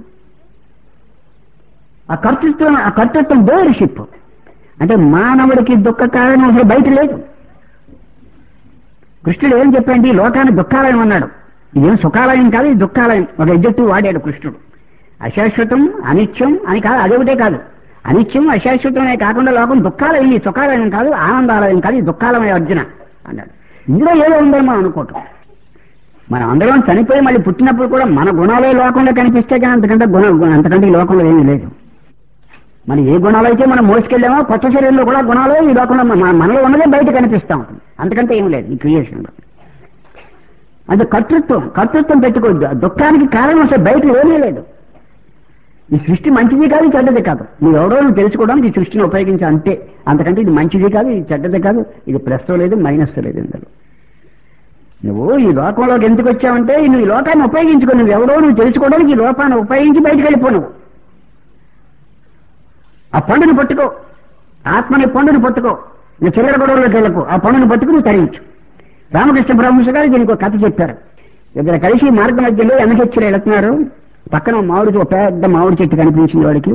ఆ కర్తృత్వం ఆ కర్తృత్వం డోర్షిప్. అంటే మానవుడికి దుఃఖ కారణం అసలు బయట లేదు. కృష్ణుడు ఏం చెప్పండి, లోకాన్ని దుఃఖాలయం అన్నాడు. ఇదేం సుఖాలయం కాదు, ఇది దుఃఖాలయం. ఒక ఎగ్జెక్టివ్ వాడాడు కృష్ణుడు. అశాశ్వతం అనిత్యం అని కాదు, అదొకటే కాదు. అనిత్యం అశాశ్వతమే కాకుండా లోకం దుఃఖాలయం, ఈ సుఖాలయం కాదు, ఆనందాలయం కాదు, ఈ దుఃఖాలయం అర్జున అన్నాడు. ఇందులో ఏదో ఉందని మనం అనుకోవటం. మనం అందరం చనిపోయి మళ్ళీ పుట్టినప్పుడు కూడా మన గుణాలే లోకంలో కనిపిస్తే కానీ అంతకంటే గుణ అంతకంటే ఈ లోకంలో ఏమీ లేదు. మన ఏ గుణాలైతే మనం మోసుకెళ్ళామో కొత్త శరీరంలో కూడా గుణాలే ఈ లోకంలో మనలో ఉన్నదే బయట కనిపిస్తూ ఉంటుంది. అంతకంటే ఏం లేదు ఈ క్రియేషన్లో. అంటే కర్తృత్వం కర్తృత్వం పెట్టుకోవద్దు. దుఃఖానికి కారణం అసలు బయట ఏమీ లేదు. ఈ సృష్టి మంచిది కాదు, చెడ్డది కాదు. నువ్వు ఎవరో నువ్వు తెలుసుకోవడానికి ఈ సృష్టిని ఉపయోగించా అంతే. అంతకంటే ఇది మంచిది కాదు, ఇది చెడ్డది కాదు, ఇది ప్లస్ లేదు మైనస్ లేదు. ఇందులో నువ్వు ఈ లోకంలోకి ఎందుకు వచ్చావంటే నువ్వు ఈ లోకాన్ని ఉపయోగించుకో. నువ్వు ఎవరో నువ్వు తెలుసుకోవడానికి ఈ లోకాన్ని ఉపయోగించి బయటకు వెళ్ళిపో. నువ్వు ఆ పండుని పట్టుకో, ఆత్మని పండుని పట్టుకో. నువ్వు చిల్లర గొడవలోకి వెళ్ళకు, ఆ పండుని పట్టుకు నువ్వు తరించు. రామకృష్ణ పరమహంస గారు దీనికి ఒక కథ చెప్పారు. ఇద్దరు కలిసి మార్గ మధ్యలో వెనకెచ్చి వెళుతున్నారు. పక్కన మామిడి ఒక పెద్ద మామిడి చెట్టు కనిపించింది వాడికి.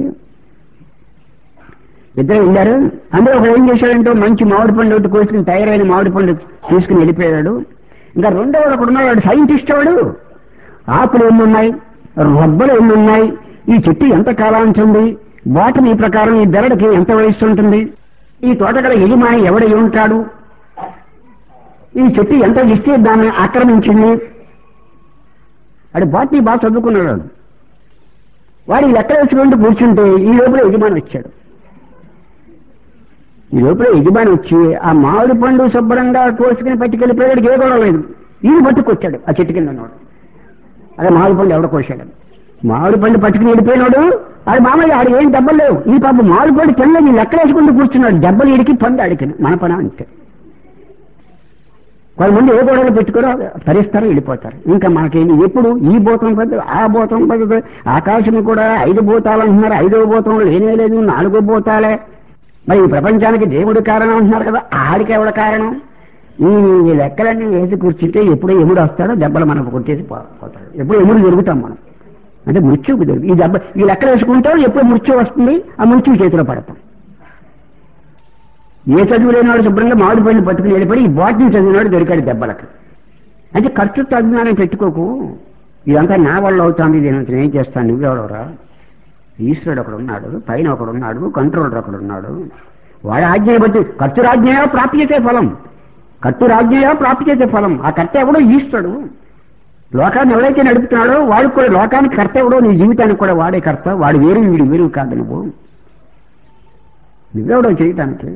ఇద్దరు వెళ్ళారు. అందులో ఒకడు ఏం చేశాడంటే మంచి మామిడి పండు ఒకటి కోసుకుని తయారైన మామిడి పండు తీసుకుని వెళ్ళిపోయాడు. ఇంకా రెండో వాడు ఒకడు ఉన్నాడు, వాడు సైంటిస్ట్. వాడు ఆకులు ఎన్నున్నాయి, రబ్బలు ఎన్నున్నాయి, ఈ చెట్టు ఎంత కాలాంచుంది, బాటనీ ప్రకారం ఈ బెరడుకి ఎంత వయస్సు ఉంటుంది, ఈ తోటగల యజమాని ఎవడై ఉంటాడు, ఈ చెట్టు ఎంత విస్తీర్ణాన్ని ఆక్రమించింది. వాడు బాటనీ బాగా చదువుకున్నాడు. వాడు లెక్క వేసుకుంటూ కూర్చుంటే ఈ లోపల యజమాని వచ్చాడు. ఈ లోపల యజమాని వచ్చి ఆ మామిడి పండు శుభ్రంగా కోసుకుని పట్టుకెళ్ళిపోయాడు. ఏ గొడవ లేదు. ఈయన పట్టుకొచ్చాడు ఆ చెట్టు కింద ఉన్నాడు. అదే మామిడి పండు ఎవడ కోసాడు. మామిడి పండు పట్టుకుని వెళ్ళిపోయినాడు. ఆడు మామయ్య ఆడు ఏం దెబ్బలు లేవు. ఈ పాప మామిడి పండు కింద నీ లెక్క వేసుకుంటూ కూర్చున్నాడు. దెబ్బలు ఇడికి పండు అడికి మన పని అంతే. కొంతమంది ఏ గొడవలు పెట్టుకోరో తరిస్తారు, వెళ్ళిపోతారు. ఇంకా మనకేమి ఎప్పుడు ఈ భూతం పద్ధతి ఆ భూతం పద్ధతి, ఆకాశం కూడా ఐదు భూతాలు అంటున్నారు. ఐదో భూతం లేనే లేదు, నాలుగో భూతాలే. మరి ఈ ప్రపంచానికి దేవుడి కారణం అంటున్నారు కదా, ఆడికి ఎవడ కారణం? ఈ లెక్కలన్నీ వేసి కూర్చుంటే ఎప్పుడు ఎముడు వస్తాడో దెబ్బలు మనకు కొట్టేసి పో- పోతాడు. ఎప్పుడు ఎముడు దొరుకుతాం మనం, అంటే మృత్యువుకు దొరుకు ఈ దెబ్బ ఈ లెక్కలు వేసుకుంటాం, ఎప్పుడు మృత్యు వస్తుంది ఆ మృత్యువు చేతిలో పడతాం. ఏ చదువు లేనివాడు శుభ్రంగా మామిడి పళ్ళు పట్టుకుని వెళ్ళిపోయి ఈ బాటిని చదివినాడు దొరికాడు దెబ్బలకు. అంటే కర్తృత్వ అజ్ఞానం పెట్టుకోకు, ఇదంతా నా వల్ల అవుతుంది, నేను ఏం చేస్తాను, నువ్వెవడవరా, ఈశ్వరుడు ఒకడు ఉన్నాడు, పైన ఒకడు ఉన్నాడు, కంట్రోలర్ ఒకడు ఉన్నాడు, వాడి ఆజ్ఞ బట్టి కర్తృరాజ్ఞయో ప్రాప్యతే ఫలం, కర్తృరాజ్ఞయో ప్రాప్యతే ఫలం. ఆ కర్త ఎవడో ఈశ్వరుడు, లోకాన్ని ఎవరైతే నడుపుతున్నాడో వాడికి కూడా లోకానికి కర్త ఎవడో, నీ జీవితానికి కూడా వాడే కర్త, వాడు వేరు వీడు వేరు కాదు, నువ్వు నువ్వెవడో చేయటానికి.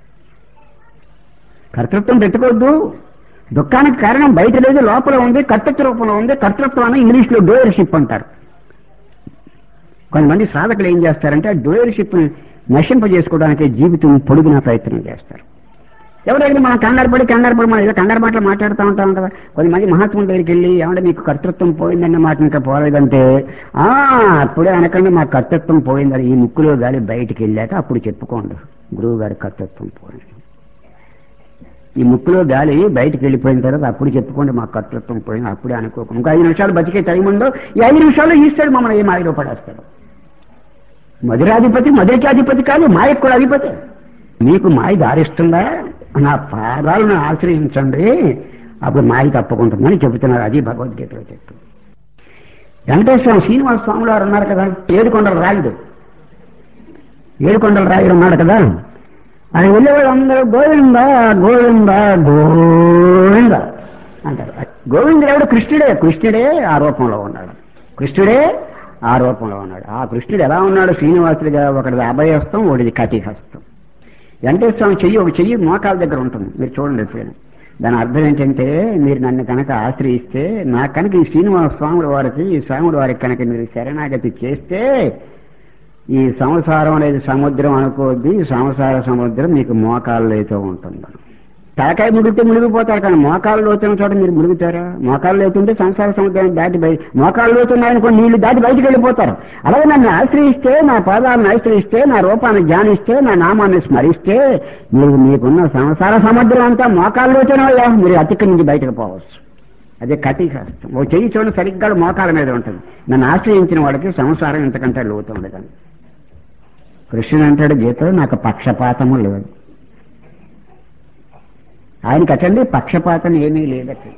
కర్తృత్వం పెట్టుకోవద్దు, దుఃఖానికి కారణం బయట లేదు లోపల ఉంది, కర్తృత్వ రూపంలో ఉంది. కర్తృత్వం అని ఇంగ్లీష్లో డోయర్షిప్ అంటారు. కొంతమంది సాధకులు ఏం చేస్తారంటే ఆ డోయర్షిప్ నశింపజేసుకోవడానికి జీవితం పొడుగున ప్రయత్నం చేస్తారు. ఎవరైనా మనం కంగారు పడి కంగారు పడి మనం ఏదో కంగారు మాటలు మాట్లాడుతూ ఉంటాం కదా. కొంతమంది మహాత్ముల దగ్గరికి వెళ్ళి ఏమంటే మీకు కర్తృత్వం పోయిందన్న మాట ఇంకా పోలేదంటే ఆ అప్పుడే అనకుండా మా కర్తృత్వం పోయిందని ఈ ముక్కులో గాలి బయటికి వెళ్ళాక అప్పుడు చెప్పుకోండి గురువు గారి కర్తృత్వం పోయింది. ఈ ముక్కులో గాలి బయటికి వెళ్ళిపోయిన తర్వాత అప్పుడు చెప్పుకోండి మా కర్తృత్వం పోయింది, అప్పుడే అనుకోకుండా. ఇంకా ఐదు నిమిషాలు బతికే టైం ఉందో ఈ ఐదు నిమిషాల్లో ఈస్తాడు మమ్మల్ని ఏ మాయలో పడేస్తాడు. మధురాధిపతి మధురకి అధిపతి కాదు, మాయకు కూడా అధిపతి. మీకు మాయ దారిస్తుందా, నా పాదాలను ఆశ్రయించండి అప్పుడు మాయ తప్పుకుంటుందని చెబుతున్నారు. అది భగవద్గీతలో చెప్తూ. వెంకటేశ్వర శ్రీనివాస స్వాములు వారు ఉన్నారు కదా, ఏడుకొండల రాయుడు ఏడుకొండల రాయుడు ఉన్నాడు కదా, ఆయన వెళ్ళేవాళ్ళు అందరూ గోవింద గోవింద గోవింద అంటారు. గోవిందుడు ఎవడు? కృష్ణుడే. కృష్ణుడే ఆ రూపంలో ఉన్నాడు, కృష్ణుడే ఆ రూపంలో ఉన్నాడు. ఆ కృష్ణుడు ఎలా ఉన్నాడు? శ్రీనివాసుడిగా ఒకటిది అభయహస్తం, ఒకటిది కటిహస్తం. వెంకటేశ్వరం చెయ్యి ఒక చెయ్యి మోకాల దగ్గర ఉంటుంది, మీరు చూడండి ఎప్పుడైనా. దాని అర్థం ఏంటంటే మీరు నన్ను కనుక ఆశ్రయిస్తే, నా కనుక ఈ శ్రీనివాస స్వాముల వారికి ఈ స్వాముల వారికి కనుక మీరు శరణాగతి చేస్తే ఈ సంసారం అనేది సముద్రం అనుకోవద్దు, ఈ సంసార సముద్రం మీకు మోకాళ్ళు అయితే ఉంటుంది. తలకాయ ముడిగితే మునిగిపోతారు, కానీ మోకాళ్ళు లోతున్న చోట మీరు మురుగుతారా? మోకాళ్ళు లోతుంటే సంసార సముద్రాన్ని దాటి బయట, మోకాళ్ళు లోతున్నాయనుకో నీళ్లు దాటి బయటకు వెళ్ళిపోతారు. అలాగే నన్ను ఆశ్రయిస్తే, నా పాదాలను ఆశ్రయిస్తే, నా రూపాన్ని ధ్యానిస్తే, నా నామాన్ని స్మరిస్తే మీరు మీకున్న సంసార సముద్రం అంతా మోకాళ్ళు లోతున్నా మీరు అతిక్రమించి బయటకు పోవచ్చు. అదే కటిహస్తం. ఓ చెయ్యి చూడండి సరిగ్గా మోకాల మీద ఉంటుంది. నన్ను ఆశ్రయించిన వాడికి సంసారం ఇంతకంటే లోతు ఉండదు. కృష్ణుడు అంటాడు గీతలో, నాకు పక్షపాతము లేదు. ఆయనకి అటండి పక్షపాతం ఏమీ లేదట.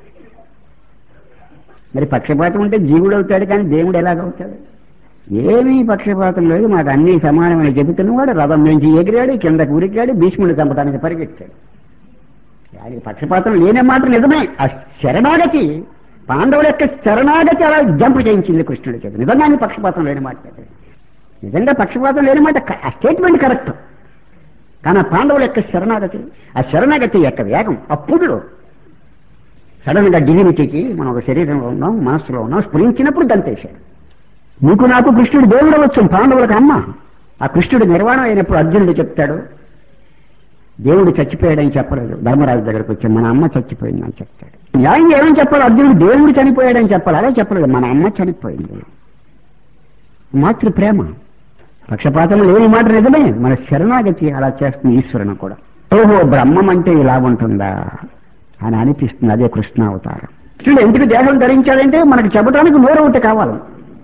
మరి పక్షపాతం ఉంటే జీవుడు అవుతాడు, కానీ దేవుడు ఎలాగవుతాడు? ఏమీ పక్షపాతం లేదు, మాకు అన్నీ సమానమని చెబుతున్నవాడు రథం నుంచి ఎగిరాడు, కిందకు ఉరికాడు, భీష్ముడిని చంపడానికి పరిగెత్తాడు. ఆయనకి పక్షపాతం లేనే మాట నిజమే. ఆ శరణాగతి, పాండవుల యొక్క శరణాగతి అలా జంప్ చేయించింది కృష్ణుడి చేత. నిజంగా ఆయన పక్షపాతం లేని మాట, నిజంగా పక్షపాతం లేని మాట, ఆ స్టేట్మెంట్ కరెక్ట్. కానీ ఆ పాండవుల యొక్క శరణాగతి, ఆ శరణాగతి యొక్క వేగం అప్పుడు సడన్ గా డివినిటీకి మనం ఒక శరీరంలో ఉన్నాం, మనస్సులో ఉన్నాం, స్ఫురించినప్పుడు గంతేశాడు. నీకు నాకు కృష్ణుడు దేవుడు అవ్వచ్చు, పాండవులకు అమ్మ. ఆ కృష్ణుడు నిర్వాణం అయినప్పుడు అర్జునుడు చెప్తాడు, దేవుడు చచ్చిపోయాడని చెప్పలేదు. ధర్మరాజు దగ్గరకు వచ్చి మన అమ్మ చచ్చిపోయిందని చెప్తాడు. న్యాయం ఏమని చెప్పాలి? అర్జునుడు దేవుడు చనిపోయాడని చెప్పాలి, అలా చెప్పలేదు, మన అమ్మ చనిపోయింది. మాతృ ప్రేమ, పక్షపాతం లేని మాట నిజమే. మన శరణాగతి అలా చేస్తుంది ఈశ్వరుని కూడా. ఓహో బ్రహ్మం అంటే ఇలా ఉంటుందా అని అనిపిస్తుంది. అదే కృష్ణావతారం. కృష్ణుడు ఎందుకు దేహం ధరించాడంటే మనకు చెప్పడానికి నోరు ఒకటి కావాలి.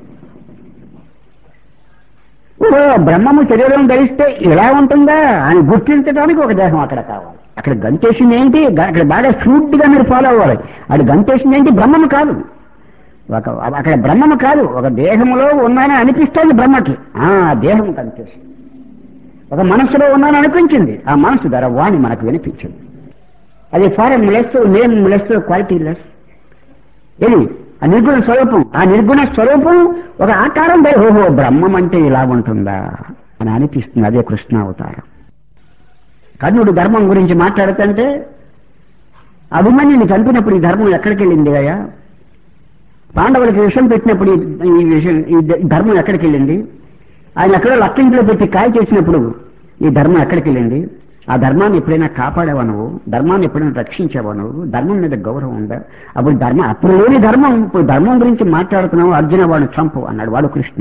ఓహో బ్రహ్మము శరీరం ధరిస్తే ఇలా ఉంటుందా అని గుర్తించడానికి ఒక దేహం అక్కడ కావాలి. అక్కడ గంతేసింది ఏంటి? అక్కడ బాగా స్ట్రూట్గా మీరు ఫాలో అవ్వాలి. అది గంతేసింది ఏంటి? బ్రహ్మము కాదు, ఒక అక్కడ బ్రహ్మము కాదు, ఒక దేహములో ఉన్నానని అనిపిస్తోంది బ్రహ్మకి. ఆ దేహం కనిపిస్తుంది. ఒక మనస్సులో ఉన్నానని అనిపించింది, ఆ మనస్సు ద్వారా వాణి మనకు వినిపించింది. అది foreign less, name less, quality less. ఇది ఆ నిర్గుణ స్వరూపం. ఆ నిర్గుణ స్వరూపం ఒక ఆకారం ధరి ఓహో బ్రహ్మం అంటే ఇలా ఉంటుందా అని అనిపిస్తుంది. అదే కృష్ణావతారం. కర్ణుడు ధర్మం గురించి మాట్లాడుతుంటే అభిమన్యుని చంపినప్పుడు ఈ ధర్మం ఎక్కడికి వెళ్ళింది అయ్యా? పాండవులకి విషయం పెట్టినప్పుడు ఈ విషయం ఈ ధర్మం ఎక్కడికి వెళ్ళింది? ఆయన ఎక్కడో లక్కింట్లో పెట్టి కాయ చేసినప్పుడు ఈ ధర్మం ఎక్కడికి వెళ్ళింది? ఆ ధర్మాన్ని ఎప్పుడైనా కాపాడావా నువ్వు? ధర్మాన్ని ఎప్పుడైనా రక్షించావా నువ్వు? ధర్మం మీద గౌరవం ఉందా? అప్పుడు ధర్మం అప్పుడు లేని ధర్మం ఇప్పుడు ధర్మం గురించి మాట్లాడుతున్నావు. అర్జున వాడు చంపు అన్నాడు. వాడు కృష్ణుడు.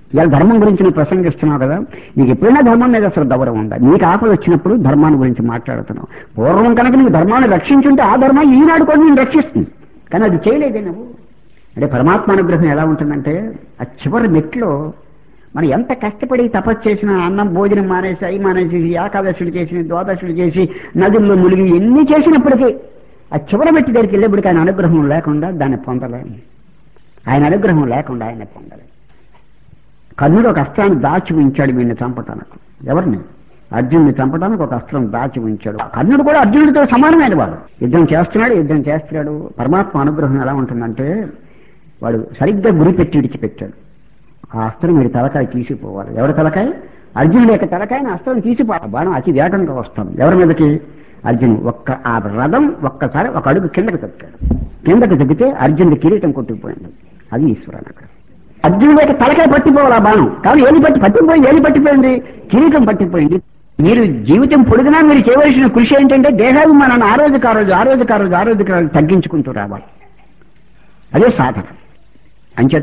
ఇవాళ ధర్మం గురించి నువ్వు ప్రసంగిస్తున్నావు కదా, నీకు ఎప్పుడైనా ధర్మం మీద అసలు గౌరవం ఉందా? నీకు ఆపద వచ్చినప్పుడు ధర్మాన్ని గురించి మాట్లాడుతున్నావు. పూర్వం కనుక నువ్వు ధర్మాన్ని రక్షించుంటే ఆ ధర్మం ఈనాడు కూడా నేను రక్షిస్తుంది, కానీ అది చేయలేదే నువ్వు. అంటే పరమాత్మ అనుగ్రహం ఎలా ఉంటుందంటే ఆ చివరి మెట్లో మనం ఎంత కష్టపడి తపస్సు చేసినా, అన్నం భోజనం మానేసి, అయి మానేసి, ఏకాదశులు చేసి, ద్వాదశులు చేసి, నదుల్లో మునిగి ఎన్ని చేసినప్పటికీ ఆ చివరి మెట్టి దగ్గరికి వెళ్ళేప్పటికి ఆయన అనుగ్రహం లేకుండా దాన్ని పొందలేము. ఆయన అనుగ్రహం లేకుండా ఆయన పొందలేము. కర్ణుడు ఒక అస్త్రాన్ని దాచి ఉంచాడు వీడిని చంపటానికి. ఎవరిని? అర్జునుడిని చంపడానికి ఒక అస్త్రం దాచి ఉంచాడు. కర్ణుడు కూడా అర్జునుడితో సమానమైన వాడు. యుద్ధం చేస్తున్నాడు యుద్ధం చేస్తున్నాడు పరమాత్మ అనుగ్రహం ఎలా ఉంటుందంటే వాడు సరిగ్గా గురి పెట్టి విడిచిపెట్టాడు. ఆ అస్త్రం వీడి తలకాయ తీసిపోవాలి. ఎవరి తలకాయ? అర్జునుడి యొక్క తలకాయని అస్త్రం తీసిపోవాలి. బాణం అతి వేగంగా వస్తాం ఎవరి మీదకి? అర్జును. ఒక్క ఆ రథం ఒక్కసారి ఒక అడుగు కిందకి తగ్గాడు. కిందకి తగ్గితే అర్జునుడి కిరీటం కొట్టుకుపోయింది. అది ఈశ్వరానుగ్రహం. అర్జునుడి యొక్క తలకాయ పట్టిపోవాలి ఆ బాణం, కానీ ఏది పట్టి పట్టిపోయింది ఏది పట్టిపోయింది? కిరీటం పట్టిపోయింది. మీరు జీవితం పొడిగినా మీరు చేయవలసిన కృషి ఏంటంటే దేహాభిమానాన్ని ఆ రోజుకి ఆ రోజు ఆ రోజుకి ఆ రోజు ఆ రోజుకి ఆ రోజు తగ్గించుకుంటూ రావాలి. అదే సాధన. అంచేత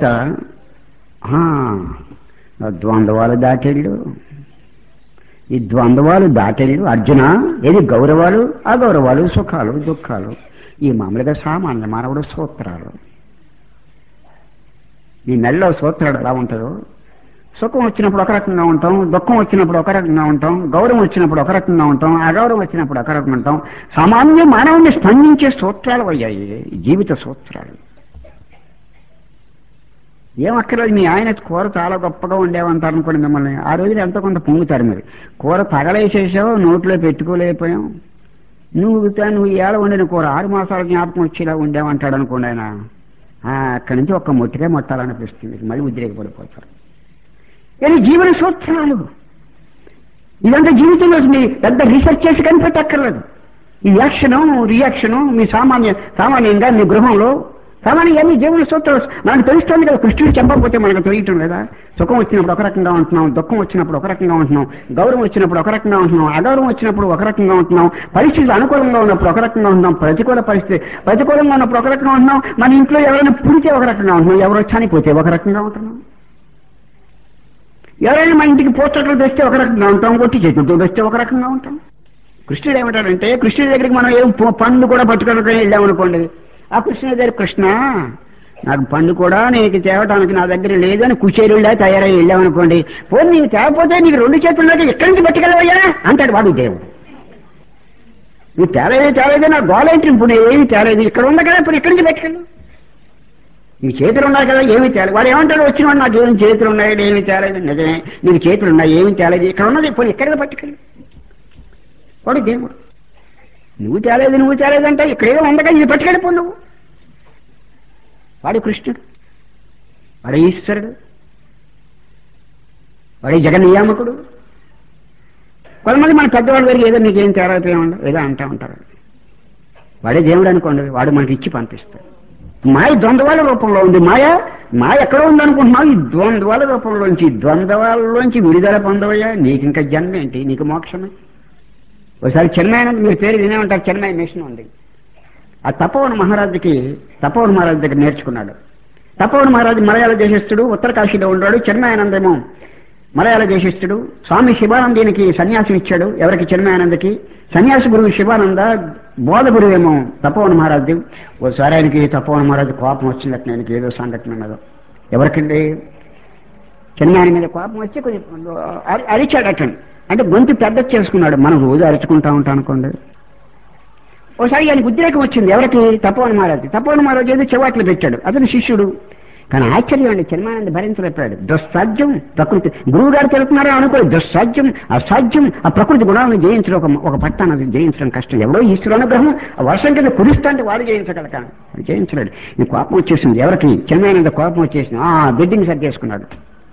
ద్వంద్వాలు దాటేళ్ళు, ఈ ద్వంద్వాలు దాటేళ్ళు అర్జున. ఏది? గౌరవాలు అగౌరవాలు, సుఖాలు దుఃఖాలు, ఈ మామూలుగా సామాన్య మానవుడు సూత్రాలు. ఈ నెలలో సూత్రాలు ఎలా ఉంటుందో, సుఖం వచ్చినప్పుడు ఒక రకంగా ఉంటాం, దుఃఖం వచ్చినప్పుడు ఒక రకంగా ఉంటాం, గౌరవం వచ్చినప్పుడు ఒక రకంగా ఉంటాం, అగౌరవం వచ్చినప్పుడు ఒక రకంగా ఉంటాం. సామాన్య మానవుని స్పందించే సూత్రాలు అయ్యాయి జీవిత సూత్రాలు. ఏమక్కర్లేదు. మీ ఆయన కూర చాలా గొప్పగా ఉండేవంటారు అనుకోండి మిమ్మల్ని. ఆ రోజులు ఎంతో కొంత పొంగుతారు. మీరు కూర తగలేసేసావు, నోట్లో పెట్టుకోలేకపోయాం, నువ్వు నువ్వు ఏళ్ళ వండిన కూర ఆరు మాసాల జ్ఞాపకం వచ్చేలా ఉండేవంటాడు అనుకోండి ఆయన. అక్కడి నుంచి ఒక్క మొట్టిగా మొట్టాలనిపిస్తుంది, మళ్ళీ ఉద్రేకపడిపోతారు. కానీ జీవన సూత్రాలు ఇదంతా జీవితంలో మీ పెద్ద రీసెర్చ్ చేసి కనిపెట్టక్కర్లేదు. ఈ యాక్షను రియాక్షను మీ సామాన్య సామాన్యంగా మీ గృహంలో సామాన్యంగా మీ జీవన సూత్రాలు మనకు తెలుస్తుంది కదా. కృష్ణుడు చెప్పకపోతే మనకు తెలియటం లేదా? సుఖం వచ్చినప్పుడు ఒక రకంగా ఉంటున్నాం, దుఃఖం వచ్చినప్పుడు ఒక రకంగా ఉంటున్నాం, గౌరవం వచ్చినప్పుడు ఒక రకంగా ఉంటున్నాం, అగౌరవం వచ్చినప్పుడు ఒక రకంగా ఉంటున్నాం, పరిస్థితులు అనుకూలంగా ఉన్నప్పుడు ఒక రకంగా ఉంటున్నాం, ప్రతికూల పరిస్థితి ప్రతికూలంగా ఉన్నప్పుడు ఒక రకంగా ఉంటున్నాం, మన ఇంట్లో ఎవరైనా పుడితే ఒక రకంగా ఉంటున్నాం, ఎవరో చనిపోతే ఒక రకంగా ఉంటున్నాం, ఎవరైనా మన ఇంటికి పోస్టర్లు తెస్తే ఒక రకంగా ఉంటాం, కొట్టి చేతులతో తెస్తే ఒక రకంగా ఉంటాం. కృష్ణుడు ఏమంటాడంటే కృష్ణుడి దగ్గరికి మనం ఏం పండు కూడా పట్టుకొని వెళ్ళామనుకోండి, ఆ కృష్ణుడి దగ్గర కృష్ణ నాకు పండు కూడా నీకు తేవటానికి నా దగ్గర లేదని కుచేరుళ్ళ తయారై వెళ్ళామనుకోండి, పోనీ నీకు తేకపోతే నీకు రెండు చేతుల్లోకి ఎక్కడి నుంచి పట్టుకెళ్ళవయ్యా అంటాడు వాడు దేవుడు. నువ్వు తేలేదు తేలేదు నా గోలేంటి, ఇప్పుడు ఏమి తేలేదు, ఇక్కడ ఉంది కదా ఇప్పుడు ఎక్కడి నుంచి పట్టుకెళ్ళు, నీ చేతులు ఉన్నాయి కదా ఏమీ తేలేదు. వాడు ఏమంటాడు వచ్చినవాడు నాకు ఏమి చేతులు ఉన్నాయి ఏమీ తేలేదు, నిజమే నీకు చేతులు ఉన్నాయి ఏమీ తేలేదు, ఇక్కడ ఉన్నది ఇప్పుడు ఎక్కడికి పట్టుకెళ్ళు వాడు దేవుడు. నువ్వు తేలేదు నువ్వు తేలేదంటే ఇక్కడేదో ఉండగా ఇది పట్టుకెళ్ళిపో నువ్వు. వాడు కృష్ణుడు, వాడు ఈశ్వరుడు, వాడి జగన్నియామకుడు. కొంతమంది మన పెద్దవాళ్ళ దగ్గర ఏదో నీకేం తేడా ఏమండవు ఏదో అంటూ ఉంటారు. వాడే దేవుడు అనుకోండి, వాడు మనకి ఇచ్చి పంపిస్తాడు. మాయ ద్వంద్వాల రూపంలో ఉంది. మాయ మాయ ఎక్కడ ఉందనుకుంటున్నావు? ఈ ద్వంద్వాల రూపంలోంచి ద్వంద్వాలలోంచి విడుదల పొందవయ్యా. నీకు ఇంకా జన్మ ఏంటి, నీకు మోక్షమే. ఒకసారి చెన్నైన మీరు పేరు వినే ఉంటారు, చెన్నై మిషన్ ఉంది. ఆ తపోవన మహారాజుకి తపోవన మహారాజు దగ్గర నేర్చుకున్నాడు. తపోవన మహారాజు మలయాళ దేశస్థుడు, ఉత్తర కాశీలో ఉన్నాడు. చెన్నయానందేమో మలయాళ దేశస్థుడు. స్వామి శివానందీనికి సన్యాసం ఇచ్చాడు. ఎవరికి? చెన్నయానందకి. సన్యాసి గురువు శివానంద, బోధ గురువేమో తపోవన మహారాజు. ఓసారి ఆయనకి తపోవన మహారాజు కోపం వచ్చినట్టు ఆయనకి ఏదో సంఘటన మీద, ఎవరికండి చెన్నయాన మీద కోపం వచ్చి కొంచెం అరిచాడు అటండి. అంటే గొంతు పెద్ద చేసుకున్నాడు. మనం రోజు అరుచుకుంటా ఉంటాం అనుకోండి. ఒకసారి ఆయనకు ఉద్రేకం వచ్చింది. ఎవరికి? తపోవన మహారాజు. తపోవన మహారాజు ఏదో చెవాట్లు పెట్టాడు. అతను శిష్యుడు. కానీ ఆశ్చర్యం అండి, చిన్మానంద భరించలేపాడు. దుస్సాధ్యం ప్రకృతి గురువు గారు తెలుపుతున్నారో అనుకో, దుస్సాధ్యం అసాధ్యం ఆ ప్రకృతి గుణాలను జయించడం ఒక ఒక పట్టాన్ని జయించడం కష్టం. ఎవరో ఈశ్వర అనుగ్రహం వర్షం కింద కురుస్తుంటే వాడు జయించగలక జయించలేడు. ఈ కోపం వచ్చేసింది. ఎవరికి? చిన్మానంద కోపం వచ్చేసింది. ఆ బిడ్డింగ్ సెట్ చేసుకున్నాడు.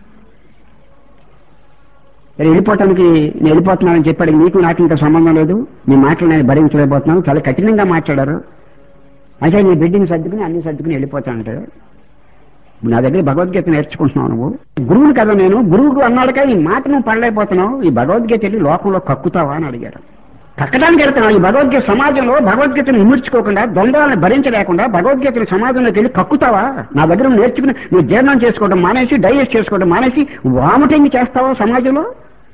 సరే వెళ్ళిపోవటానికి నేను వెళ్ళిపోతున్నానని చెప్పాడు. నీకు నాకు ఇంకా సంబంధం లేదు, నీ మాటలు నేను భరించలేకపోతున్నాను. చాలా కఠినంగా మాట్లాడారు. అయితే నీ బిడ్డింగ్ సర్దుకుని అన్ని సర్దుకుని వెళ్ళిపోతానంటే, నా దగ్గర భగవద్గీత నేర్చుకుంటున్నావు నువ్వు, గురువుని కదా నేను, గురువుకు అన్నాడుగా ఈ మాట నువ్వు పడలేకపోతున్నావు, ఈ భగవద్గీత వెళ్ళి లోకంలో కక్కుతావా అని అడిగాడు. కక్కడానికి వెళ్తున్నాం. ఈ భగవద్గీత సమాజంలో భగవద్గీతను విమర్చుకోకుండా, ద్వంద్వాలను భరించలేకుండా భగవద్గీతను సమాజంలోకి వెళ్ళి కక్కుతావా? నా దగ్గర నువ్వు నేర్చుకుని నువ్వు జీర్ణం చేసుకోవడం మానేసి, డైజెస్ట్ చేసుకోవడం మానేసి వామిటింగ్ చేస్తావా సమాజంలో?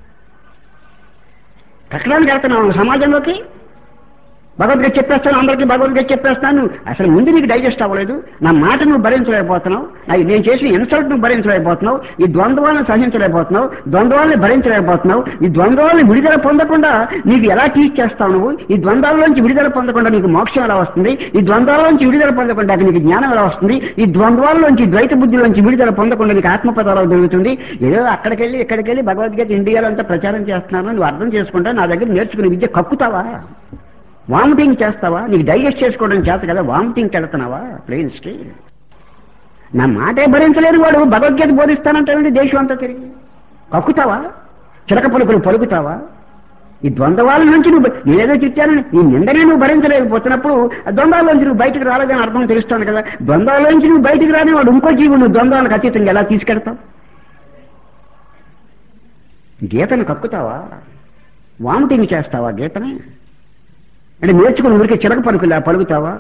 కక్కడానికి వెళ్తున్నావు సమాజంలోకి. భగవద్గీత చెప్పేస్తాను, అందరికీ భగవద్గీత చెప్పేస్తాను. అసలు ముందు నీకు డైజెస్ట్ అవ్వలేదు. నా మాట నువ్వు భరించలేకపోతున్నావు. నేను చేసిన ఇన్సల్ట్ నువ్వు భరించలేకపోతున్నావు. ఈ ద్వంద్వాలను సహించలేకపోతున్నావు. ద్వంద్వాలని భరించలేకపోతున్నావు. ఈ ద్వంద్వాలని విడుదల పొందకుండా నీకు ఎలా టీచ్ చేస్తావు నువ్వు? ఈ ద్వంద్వాలలోంచి విడుదల పొందకుండా నీకు మోక్షం ఎలా వస్తుంది? ఈ ద్వంద్వాలలోంచి విడుదల పొందకుండా నీకు జ్ఞానం ఎలా వస్తుంది? ఈ ద్వంద్వాలలోంచి ద్వైత బుద్ధిలోంచి విడుదల పొందకుండా నీకు ఆత్మపదాలు జరుగుతుంది. ఏదో అక్కడికెళ్ళి ఇక్కడికెళ్ళి భగవద్గీత ఇండియాలో అంతా ప్రచారం చేస్తున్నాను, నువ్వు అర్థం చేసుకుంటా నా దగ్గర నేర్చుకునే విద్య కక్కుతావా? వామిటింగ్ చేస్తావా? నీకు డైజెస్ట్ చేసుకోవడం చేత కదా వామిటింగ్కి వెళ్తున్నావా? ప్లేన్స్కి నా మాటే భరించలేని వాడు భగవద్గీత బోధిస్తానంటే దేశం అంతా తిరిగి కక్కుతావా? చిలక పలుకులు పలుకుతావా? ఈ ద్వంద్వాల నుంచి నువ్వు నేనేదో చెప్పానని ఈ నిందనే నువ్వు భరించలేకపోతున్నప్పుడు ద్వంద్వాల నుంచి నువ్వు బయటకు రాలేదని అర్థం తెలుస్తాను కదా. ద్వంద్వాల నుంచి నువ్వు బయటకు రాని వాడు ఇంకో జీవుడు నువ్వు ద్వంద్వాలకు అతీతంగా ఎలా తీసుకెళ్తావు? గీతను కక్కుతావా? వామిటింగ్ చేస్తావా గీతని? అంటే నేర్చుకుని ఊరికే చిలక పలుకులా పలుకుతావా?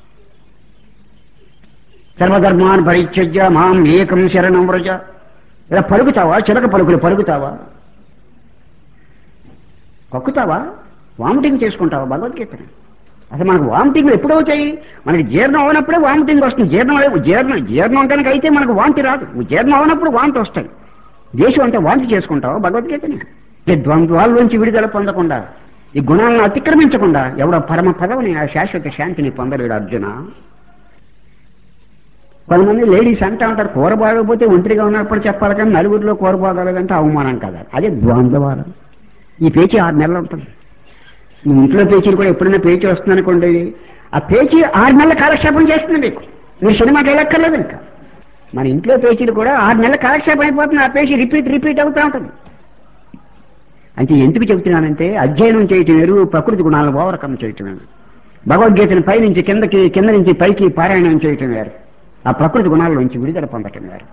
సర్వధర్మాన్ పరిత్యజ్య మాం ఏకం శరణం వ్రజ ఇలా పలుకుతావా? చిలక పలుకులు పలుకుతావా? కక్కుతావా? వామిటింగ్ చేసుకుంటావా భగవద్గీతని? అసలు మనకు వామిటింగ్లు ఎప్పుడు అవుతాయి? మనకి జీర్ణం అవనప్పుడే వామిటింగ్ వస్తుంది. జీర్ణం జీర్ణం జీర్ణం కనుక అయితే మనకు వాంతి రాదు. జీర్ణం అవనప్పుడు వాంతి వస్తాయి. దేశం అంతా వాంతి చేసుకుంటావా భగవద్గీతని? ఈ ద్వంద్వాల నుంచి విడుదల పొందకుండా, ఈ గుణాలను అతిక్రమించకుండా ఎవడో పరమ పదవిని, ఆ శాశ్వత శాంతిని పొందలేడు అర్జున. కొంతమంది లేడీస్ అంటా ఉంటారు, కూర బాగకపోతే ఒంటరిగా ఉన్నప్పుడు చెప్పాలి కానీ నలుగురిలో కూర బాగలేదంటే అవమానం కదా. అదే ద్వంద్వాలం. ఈ పేచీ ఆరు నెలలు ఉంటుంది. మీ ఇంట్లో పేచీలు కూడా ఎప్పుడైనా పేచీ వస్తుందనుకోండి, ఆ పేచీ ఆరు నెలల కాలక్షేపం చేస్తుంది మీకు. మీరు సినిమాకి వెళ్ళక్కర్లేదు. ఇంకా మన ఇంట్లో పేచీలు కూడా ఆరు నెలల కాలక్షేపం అయిపోతుంది. ఆ పేచీ రిపీట్ రిపీట్ అవుతూ ఉంటుంది. అంటే ఎందుకు చెబుతున్నానంటే అధ్యయనం చేయటం వేరు, ప్రకృతి గుణాలను ఓవర్కమ్ చేయటం వేరు. భగవద్గీతను పై నుంచి కిందకి, కింద నుంచి పైకి పారాయణం చేయటం వేరు. ఆ ప్రకృతి గుణాల నుంచి విడుదల పొందటం వేరు.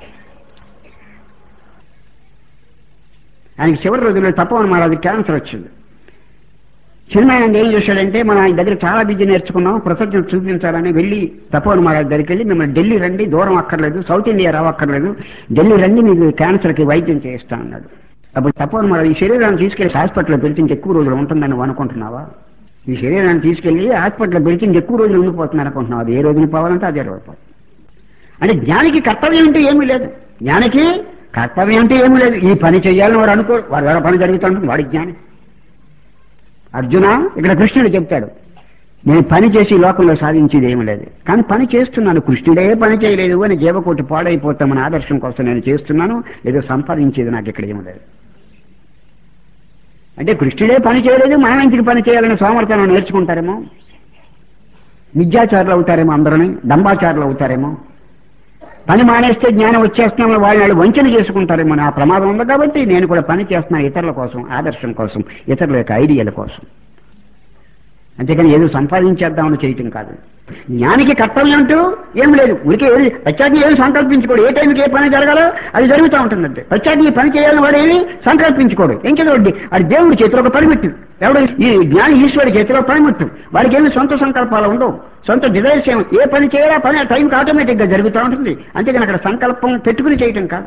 ఆయనకి చివరి రోజుల్లో తప్పవని మహారాజు క్యాన్సర్ వచ్చింది. చిన్మయానంద ఏం చేశాడంటే, మనం ఆయన దగ్గర చాలా విద్య నేర్చుకున్నాం, కృతజ్ఞత చూపించాలని వెళ్ళి తప్పవని మహారాజు దగ్గరికి వెళ్ళి, మిమ్మల్ని ఢిల్లీ రండి, దూరం అక్కర్లేదు, సౌత్ ఇండియా రావక్కర్లేదు, ఢిల్లీ రండి, మీకు క్యాన్సర్కి వైద్యం చేయిస్తా అన్నాడు. అప్పుడు తప్పని మరి ఈ శరీరాన్ని తీసుకెళ్లి హాస్పిటల్లో పెడితే ఇంకెక్కువ రోజులు ఉంటుందని నువ్వు అనుకుంటున్నావా? ఈ శరీరాన్ని తీసుకెళ్లి హాస్పిటల్లో పెడితే ఇంకెక్కువ రోజులు ఉండిపోతున్నాను అనుకుంటున్నావు? అది ఏ రోజున పోవాలంటే అదే రోజు పోవాలి. అంటే జ్ఞానికి కర్తవ్యం అంటే ఏమీ లేదు. జ్ఞానికి కర్తవ్యం అంటే ఏమీ లేదు. ఈ పని చెయ్యాలని వాడు అనుకో, వాడు వేరే పని జరుగుతుంటుంది, వాడి జ్ఞాని. అర్జున, ఇక్కడ కృష్ణుడు చెప్తాడు, నేను పని చేసి లోకంలో సాధించేది ఏమీ లేదు, కానీ పని చేస్తున్నాను. కృష్ణుడే పని చేయలేదు అని జీవకోటి పాడైపోతామని ఆదర్శం కోసం నేను చేస్తున్నాను. ఏదో సంపాదించేది నాకు ఇక్కడ ఏమీ లేదు. అంటే కృష్ణుడే పని చేయలేదు, మనం ఇంటికి పని చేయాలని సోమర్థనం నేర్చుకుంటారేమో, మిథ్యాచారులు అవుతారేమో, అందరూ దంబాచారులు అవుతారేమో, పని మానేస్తే జ్ఞానం వచ్చేస్తున్నామని వాళ్ళు వంచన చేసుకుంటారేమో. ఆ ప్రమాదం ఉంది కాబట్టి నేను కూడా పని చేస్తున్నాను ఇతరుల కోసం, ఆదర్శం కోసం, ఇతరుల యొక్క ఐడియాల కోసం. అంతేకాని ఏదో సంపాదించేద్దామని చేయటం కాదు. జ్ఞానికి కర్తవ్యం అంటూ ఏం లేదు. ఉడికే ప్రత్యేకంగా ఏమి సంకల్పించుకోడు. ఏ టైంకి ఏ పని జరగాలో అది జరుగుతూ ఉంటుందంటే ప్రత్యేకంగా ఈ పని చేయాలని వాడు ఏమి సంకల్పించుకోడు. ఏం చదవండి, అది దేవుడి చేతిలో ఒక పనిముట్టు. ఎవడు ఈ జ్ఞాని ఈశ్వరుడి చేతిలో పనిముట్టు. వాడికి ఏమి సొంత సంకల్పాలు ఉండవు, సొంత డిజైర్స్ ఏమి. ఏ పని చేయాలా పని ఆ టైంకి ఆటోమేటిక్గా జరుగుతూ ఉంటుంది. అంతేగాని అక్కడ సంకల్పం పెట్టుకుని చేయటం కాదు.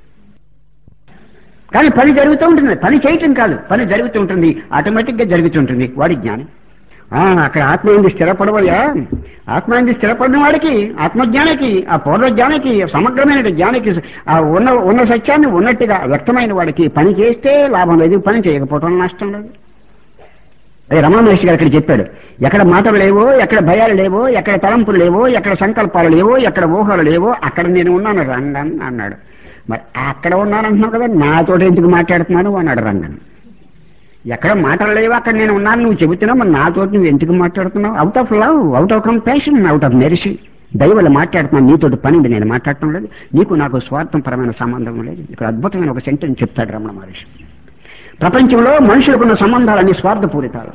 కానీ పని జరుగుతూ ఉంటుంది, పని చేయటం కాదు, పని జరుగుతూ ఉంటుంది, ఆటోమేటిక్గా జరుగుతుంటుంది. వాడి జ్ఞాని. అక్కడ ఆత్మయంది స్థిరపడవయ్యా. ఆత్మయంది స్థిరపడిన వాడికి, ఆత్మజ్ఞానికి, ఆ పూర్వజ్ఞానికి, సమగ్రమైన జ్ఞానికి, ఆ ఉన్న ఉన్న సత్యాన్ని ఉన్నట్టుగా వ్యక్తమైన వాడికి పని చేస్తే లాభం లేదు, పని చేయకపోవడం నష్టం లేదు. అదే రమణ మహర్షి గారు ఇక్కడ చెప్పాడు, ఎక్కడ మాటలు లేవో, ఎక్కడ భయాలు లేవో, ఎక్కడ తలంపులు లేవో, ఎక్కడ సంకల్పాలు లేవో, ఎక్కడ ఊహలు లేవో అక్కడ నేను ఉన్నాను రంగన్ అన్నాడు. మరి అక్కడ ఉన్నానంటున్నావు కదా, నాతోటి ఎందుకు మాట్లాడుతున్నాను అన్నాడు రంగన్. ఎక్కడ మాటలు లేవో అక్కడ నేను ఉన్నాను నువ్వు చెబుతున్నావు, మరి నాతోటి నువ్వు ఎందుకు మాట్లాడుతున్నావు? Out of love, out of compassion, out of mercy దైవలు మాట్లాడుతున్నాను. నీతోటి పని నేను మాట్లాడటం లేదు, నీకు నాకు స్వార్థపరమైన సంబంధం లేదు. ఇక్కడ అద్భుతమైన ఒక సెంటెన్స్ చెప్తాడు రమణ మహర్షి. ప్రపంచంలో మనుషులకున్న సంబంధాలన్నీ స్వార్థపూరితాలు.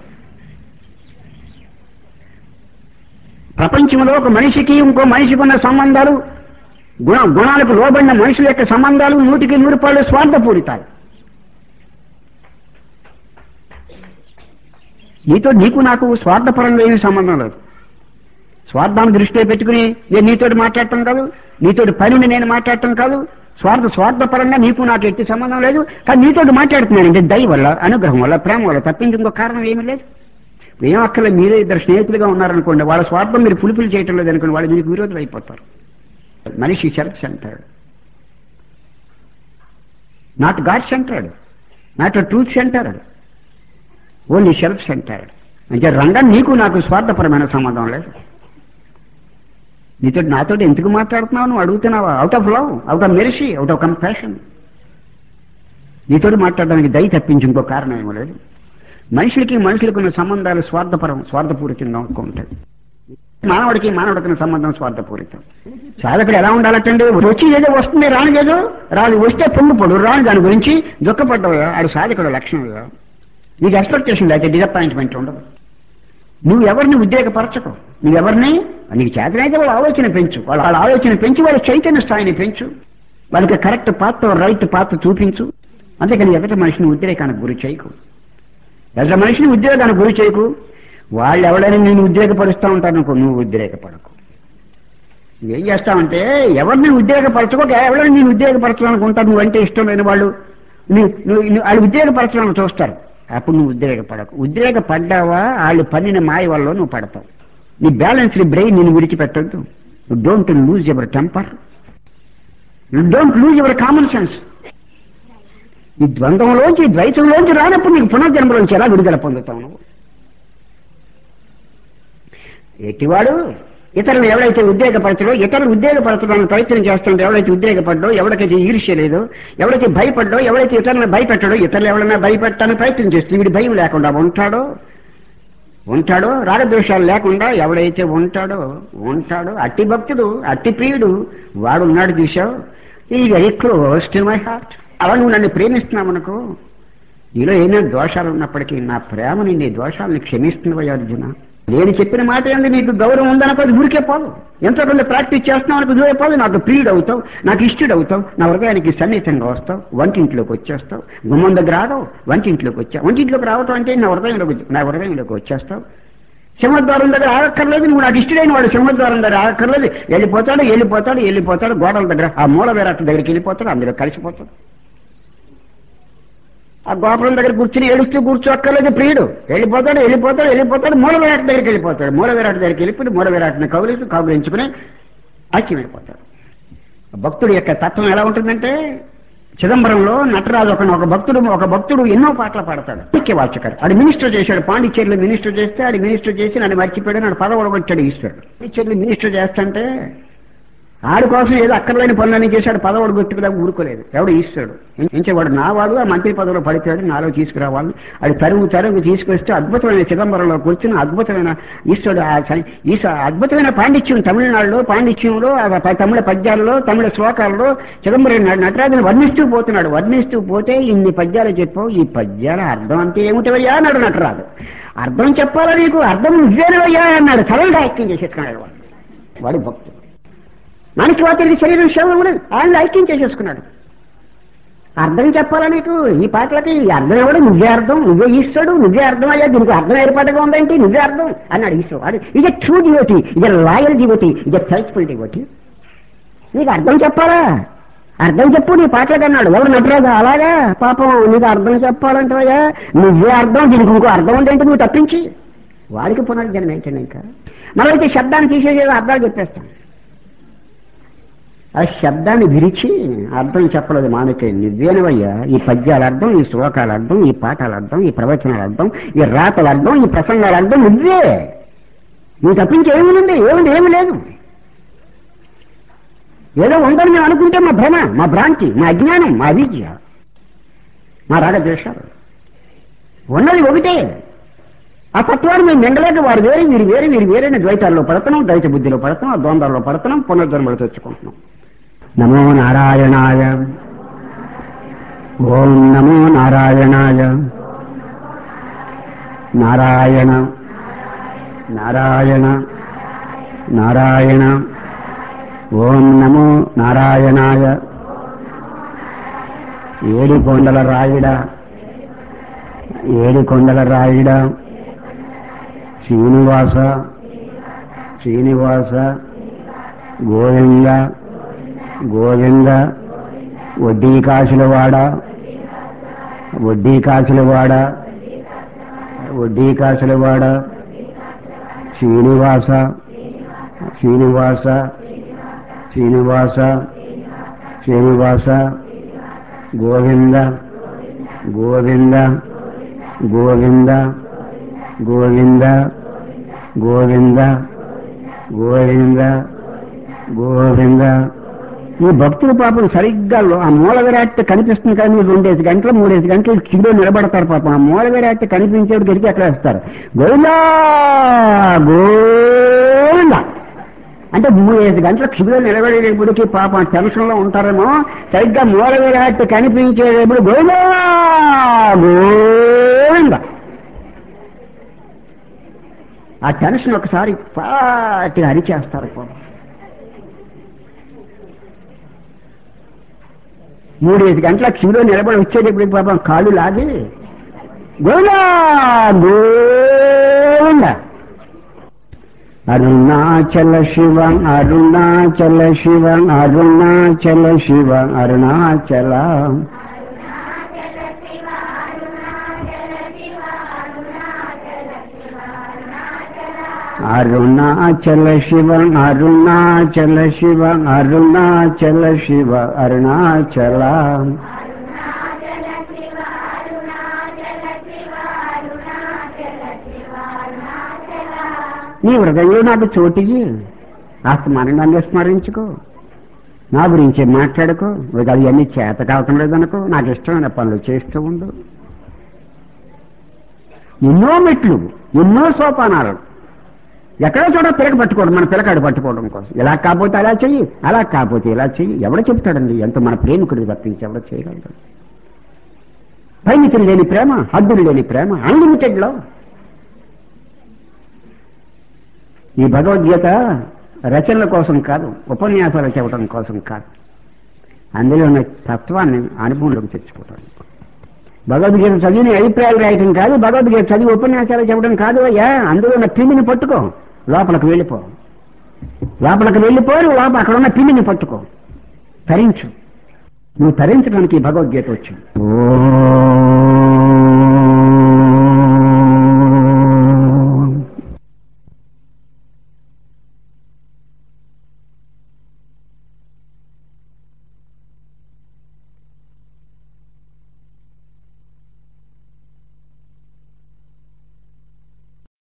ప్రపంచంలో ఒక మనిషికి ఇంకో మనిషికి ఉన్న సంబంధాలు, గుణ గుణాలకు లోబడిన మనుషుల యొక్క సంబంధాలు నూటికి నూరు రూపాయలు స్వార్థపూరితాలు. నీతో నీకు నాకు స్వార్థపరంగా ఏమీ సంబంధం లేదు. స్వార్థాన్ని దృష్టిలో పెట్టుకుని నేను నీతోటి మాట్లాడటం కాదు, నీతోటి పనిని నేను మాట్లాడటం కాదు. స్వార్థ స్వార్థపరంగా నీకు నాకు ఎట్టి సంబంధం లేదు. కానీ నీతోటి మాట్లాడుతున్నానంటే దయ వల్ల, అనుగ్రహం వల్ల, ప్రేమ వల్ల తప్పించి ఇంకో కారణం ఏమీ లేదు. ఏం అక్కర్లేదు. మీరే ఇద్దరు స్నేహితులుగా ఉన్నారనుకోండి, వాళ్ళ స్వార్థం మీరు ఫుల్ఫిల్ చేయటం లేదు అనుకోండి, వాళ్ళు మీకు విరోధులు అయిపోతారు. మనిషి self centred, not god centred, not truth centred, only self centred. అంటే రంగం నీకు నాకు స్వార్థపరమైన సంబంధం లేదు. నీతో నాతో ఎందుకు మాట్లాడుతున్నావు నువ్వు అడుగుతున్నావా? Out of love, out of mercy, out of compassion. నీతో మాట్లాడడానికి దయ తప్పించి ఇంకో కారణం ఏమో లేదు. మనుషులకి మనుషులకు ఉన్న సంబంధాలు స్వార్థపరం, స్వార్థపూరితంగా ఉంటాయి. మానవుడికి మానవుడికి సంబంధం స్వార్థపూరితం. సాధకుడు ఎలా ఉండాలంటే వచ్చి ఏదో వస్తుంది, రాని ఏదో రాదు, వస్తే పొంగిపోడు, రాని దాని గురించి దుఃఖపడ్డావు. ఆడు సాధకుడు లక్షణంగా. నీకు ఎక్స్పెక్టేషన్ అయితే డిసప్పాయింట్మెంట్ ఉండదు. నువ్వు ఎవరిని ఉద్రేకపరచకు, నువ్వెవరిని నీకు చేతనైతే వాళ్ళ ఆలోచన పెంచు, వాళ్ళ వాళ్ళ ఆలోచన పెంచు, వాళ్ళ చైతన్య స్థాయిని పెంచు, వాళ్ళకి కరెక్ట్ పాత్ర రైట్ పాత్ర చూపించు. అంతేకాని ఎదుట మనిషిని ఉద్రేకానికి గురి చేయకు, ఎదుట మనిషిని ఉద్రేకానికి గురి చేయకు. వాళ్ళు ఎవరైనా నేను ఉద్రేకపరుస్తూ ఉంటాను అనుకో, నువ్వు ఉద్రేకపడకు. ఏం చేస్తావంటే ఎవరిని ఉద్రేకపరచుకోక ఎవరైనా నేను ఉద్రేకపరచాలనుకుంటాను, నువ్వంటే ఇష్టం లేని వాళ్ళు నువ్వు వాళ్ళు ఉద్రేకపరచాలని చూస్తారు. అప్పుడు నువ్వు ఉద్రేకపడకు. ఉద్రేకపడ్డావా వాళ్ళు పన్నిన మాయ వల్ల నువ్వు పడతావు. నీ బ్యాలెన్స్డ్ బ్రెయిన్ నేను విడిచిపెట్టద్దు. You don't lose your temper, you don't lose your common sense. ఈ ద్వంద్వంలోంచి ద్వైతంలోంచి రానప్పుడు నీకు పునర్జన్మలోంచి ఎలా విడుదల పొందుతావు నువ్వు? ఎట్టివాడు ఇతరులను ఎవరైతే ఉద్రేకపరచడో, ఇతరులు ఉద్రేకపరచడానికి ప్రయత్నం చేస్తుంటే ఎవరైతే ఉద్రేకపడ్డో, ఎవరికైతే ఈర్ష్య లేదో, ఎవరైతే భయపడ్డో, ఎవరైతే ఇతరులను భయపెట్టడో, ఇతరులు ఎవరైనా భయపెట్టడానికి ప్రయత్నం చేస్తే వీడి భయం లేకుండా ఉంటాడో ఉంటాడో రాగద్వేషాలు లేకుండా ఎవడైతే ఉంటాడో ఉంటాడో అట్టి భక్తుడు, అట్టి ప్రియుడు వాడు ఉన్నాడు. చూశావు, ఈ very close to my heart. అలా నువ్వు నన్ను ప్రేమిస్తున్నావు అనుకో, నీలో ఏమైనా దోషాలు ఉన్నప్పటికీ నా ప్రేమని నీ దోషాలను క్షమిస్తున్నావా అర్జున? నేను చెప్పిన మాట ఏంది నీకు గౌరవం ఉందనుకో, అది ఊరికే పోదు. ఎంతో కొంత ప్రాక్టీస్ చేస్తున్నావు అనుకో దూరే పోదు. నాకు ప్రియుడు అవుతావు, నాకు ఇష్టడు అవుతావు, నా హృదయానికి సన్నిహితంగా వస్తావు, వంటింట్లోకి వచ్చేస్తావు. గుమ్మం దగ్గర రావడం, వంటింట్లోకి వచ్చా వంటింట్లోకి రావటం అంటే నా హృదయంలోకి నా హృదయంలోకి వచ్చేస్తావు. సింహద్వారం దగ్గర ఆగక్కర్లేదు, నువ్వు నాకు ఇష్టడైన వాడు సింహద్వారం దగ్గర ఆగక్కర్లేదు. వెళ్ళిపోతాడు వెళ్ళిపోతాడు వెళ్ళిపోతాడు గోడల దగ్గర ఆ మూల విరాట్ దగ్గరికి వెళ్ళిపోతాడు, అందులో కలిసిపోతాడు. ఆ గోపురం దగ్గర కూర్చుని ఏడుస్తూ కూర్చోక్కర్లేదు ప్రియుడు. వెళ్ళిపోతాడు వెళ్ళిపోతాడు వెళ్ళిపోతాడు మూల విరాట్ దగ్గరికి వెళ్ళిపోతాడు. మూల విరాట్ దగ్గరికి వెళ్ళిపోయి మూల విరాట్ని కౌలిస్తూ కౌగులించుకుని ఐక్యమైపోతాడు. భక్తుడు యొక్క తత్వం ఎలా ఉంటుందంటే, చిదంబరంలో నటరాజు ఒక ఒక భక్తుడు ఒక భక్తుడు ఎన్నో పాటలు పాడతాడు. వాచకర్ ఆడు మినిస్టర్ చేశాడు, పాండిచ్చేరిలో మినిస్టర్ చేస్తే ఆడు మినిస్టర్ చేసి నన్ను మర్చిపోయాడు, నాడు పదవి వచ్చాడు ఈశ్వరుడు. పాండిచ్చేరిలో మినిస్టర్ చేస్తుంటే ఆడి కోసం ఏదో అక్కర్లేని పనులన్నీ చేశాడు, పదవాడు గొట్టుకులా ఊరుకోలేదు. ఎవడు ఈశ్వరుడు. ఎంచేవాడు నా వాడు ఆ మంత్రి పదవిలో పడిపోయాడు, నాలో తీసుకురావాలి. అది తరుగు తరుగు తీసుకొస్తే అద్భుతమైన చిదంబరంలో కూర్చుని అద్భుతమైన ఈశ్వరుడు ఈశ్వ అద్భుతమైన పాండిత్యం తమిళనాడులో పాండిత్యంలో తమిళ పద్యాలలో తమిళ శ్లోకాలలో చిదంబరం నటరాజుని వర్ణిస్తూ పోతున్నాడు. వర్ణిస్తూ పోతే ఇన్ని పద్యాలు చెప్పావు, ఈ పద్యాల అర్థం అంతే ఏమిటవయ్యా అన్నాడు నటరాజు. అర్థం చెప్పాలా నీకు, అర్థం నువ్వేనవయ్యా అన్నాడు. సరళంగా ఐక్యం చేసేసుకున్నాడు వాడు. వాడు భక్తుడు. మనకి వాటికి శరీరం శవం కూడా ఆయన ఐక్యం చేసేసుకున్నాడు. అర్థం చెప్పాలా నీకు ఈ పాటలకి? అర్థం ఎవడు? నువ్వే అర్థం, నువ్వే ఈశ్వరుడు, నువ్వే అర్థం అయ్యా, దీనికి అర్థం ఏర్పాటుగా ఉందేంటి, నువ్వే అర్థం అన్నాడు ఈశ్వరుడు. ఇది ట్రూ డివోటీ, ఇది లాయల్ డివోటీ, ఇది ఫెయిత్ఫుల్ డివోటీ. నీకు అర్థం చెప్పాలా, అర్థం చెప్పు నీ పాటలకు అన్నాడు. ఎవరు నటరాజు. అలాగా పాపం నీకు అర్థం చెప్పాలంటే నువ్వే అర్థం, దీనికి ఇంకో అర్థం ఉందేంటి నువ్వు తప్పించి. వాడికి పునర్జన్మ ఏంటండి? ఇంకా మళ్ళీ అయితే శబ్దాన్ని తీసేసేది అర్థాలు చెప్పేస్తాం. ఆ శబ్దాన్ని విరిచి అర్థం చెప్పలేదు మానకే. నువ్వేనవయ్యా ఈ పద్యాల అర్థం, ఈ శ్లోకాల అర్థం, ఈ పాఠాల అర్థం, ఈ ప్రవచనాల అర్థం, ఈ రాతల అర్థం, ఈ ప్రసంగాల అర్థం నువ్వే. నువ్వు తప్పించి ఏముంది? ఏముంది? ఏమి లేదు. ఏదో ఉందని మేము అనుకుంటే మా భ్రమ, మా భ్రాంతి, మా అజ్ఞానం, మా అవిద్య, మా రాగద్వేషాలు. ఉన్నది ఒకటే. ఆ తత్వాన్ని మేము నిండలేక వారు వేరే వీరు వేరే వీరు వేరైన ద్వైతాల్లో పడుతున్నాం, ద్వైత బుద్ధిలో పడుతున్నాం, ఆ ద్వంద్వాల్లో పడుతున్నాం, పునర్జన్మలు తెచ్చుకుంటున్నాం. నమో నారాయణాయ. ఓం నమో నారాయణాయ. నారాయణ నారాయణ నారాయణ. ఓం నమో నారాయణాయ. ఏడు కొండల రాయుడా, ఏడు కొండల రాయుడా, శ్రీనివాస శ్రీనివాస గోవింద గోవింద వడ్డీ కాసులవాడ వడ్డీ కాసులవాడ వడ్డీ కాసులవాడ శ్రీనివాస శ్రీనివాస శ్రీనివాస శ్రీనివాస గోవింద గోవింద గోవింద గోవింద గోవింద గోవింద గోవింద. ఈ భక్తులు పాపం సరిగ్గా ఆ మూల విరాట్ కనిపిస్తుంది కానీ మీరు రెండేసి గంటలు మూడేసి గంటలు కిలో నిలబడతారు పాపం. ఆ మూల విరాట్ కనిపించేది గడికి అక్కడ వేస్తారు గోవిందా గోవిందా అంటే మూడేసి గంటల కిలో నిలబడేటప్పటికి పాపం టెన్షన్లో ఉంటారేమో. సరిగ్గా మూల విరాట్ కనిపించేటప్పుడు గోవిందా గోవిందా ఆ టెన్షన్ ఒకసారి పాటిగా అరిచేస్తారు పాపం. మూడేసి గంటల క్యూలో నిలబడి వచ్చేటప్పుడు పాపం కాళ్ళు లాగి గోవిందా గోవిందా. అరుణాచల శివ అరుణాచల శివ అరుణాచల శివ అరుణాచల అరుణాచల శివ అరుణాచల శివ అరుణాచల శివ అరుణాచల. నీ హృదయంలో నాకు చోటికి ఆస్తమానం నన్ను స్మరించుకో, నా గురించి మాట్లాడుకో, అది అన్ని చేత కావటం లేదనుకో, నాకు ఇష్టమైన పనులు చేస్తూ ఉండు. ఎన్నో మెట్లు ఎన్నో సోపానాలు ఎక్కడో చోట పిలక పట్టుకోవడం, మన పిలకాడు పట్టుకోవడం కోసం. ఇలా కాకపోతే అలా చెయ్యి, అలా కాకపోతే ఇలా చెయ్యి. ఎవడో చెప్తాడండి ఎంత మన ప్రేమికుడికి తప్పించి ఎవడో చేయగలడు. పరిమితులు లేని ప్రేమ, హద్దులు లేని ప్రేమ, అన్లిమిటెడ్లో. ఈ భగవద్గీత రచనల కోసం కాదు, ఉపన్యాసాలు చెప్పడం కోసం కాదు, అందులో ఉన్న తత్వాన్ని అనుభవంలోకి తెచ్చుకోవడం. భగవద్గీత చదివిన అభిప్రాయాలు రాయటం కాదు, భగవద్గీత చదివి ఉపన్యాసాలు చెప్పడం కాదు. అయ్యా అందులో ఉన్న పిండిని పట్టుకో, లోపలికి వెళ్ళిపో, లోపలికి వెళ్ళిపోయి లోపల అక్కడ ఉన్న పిండిని పట్టుకో, తరించు. నువ్వు తరించడానికి భగవద్గీత వచ్చింది. ఓ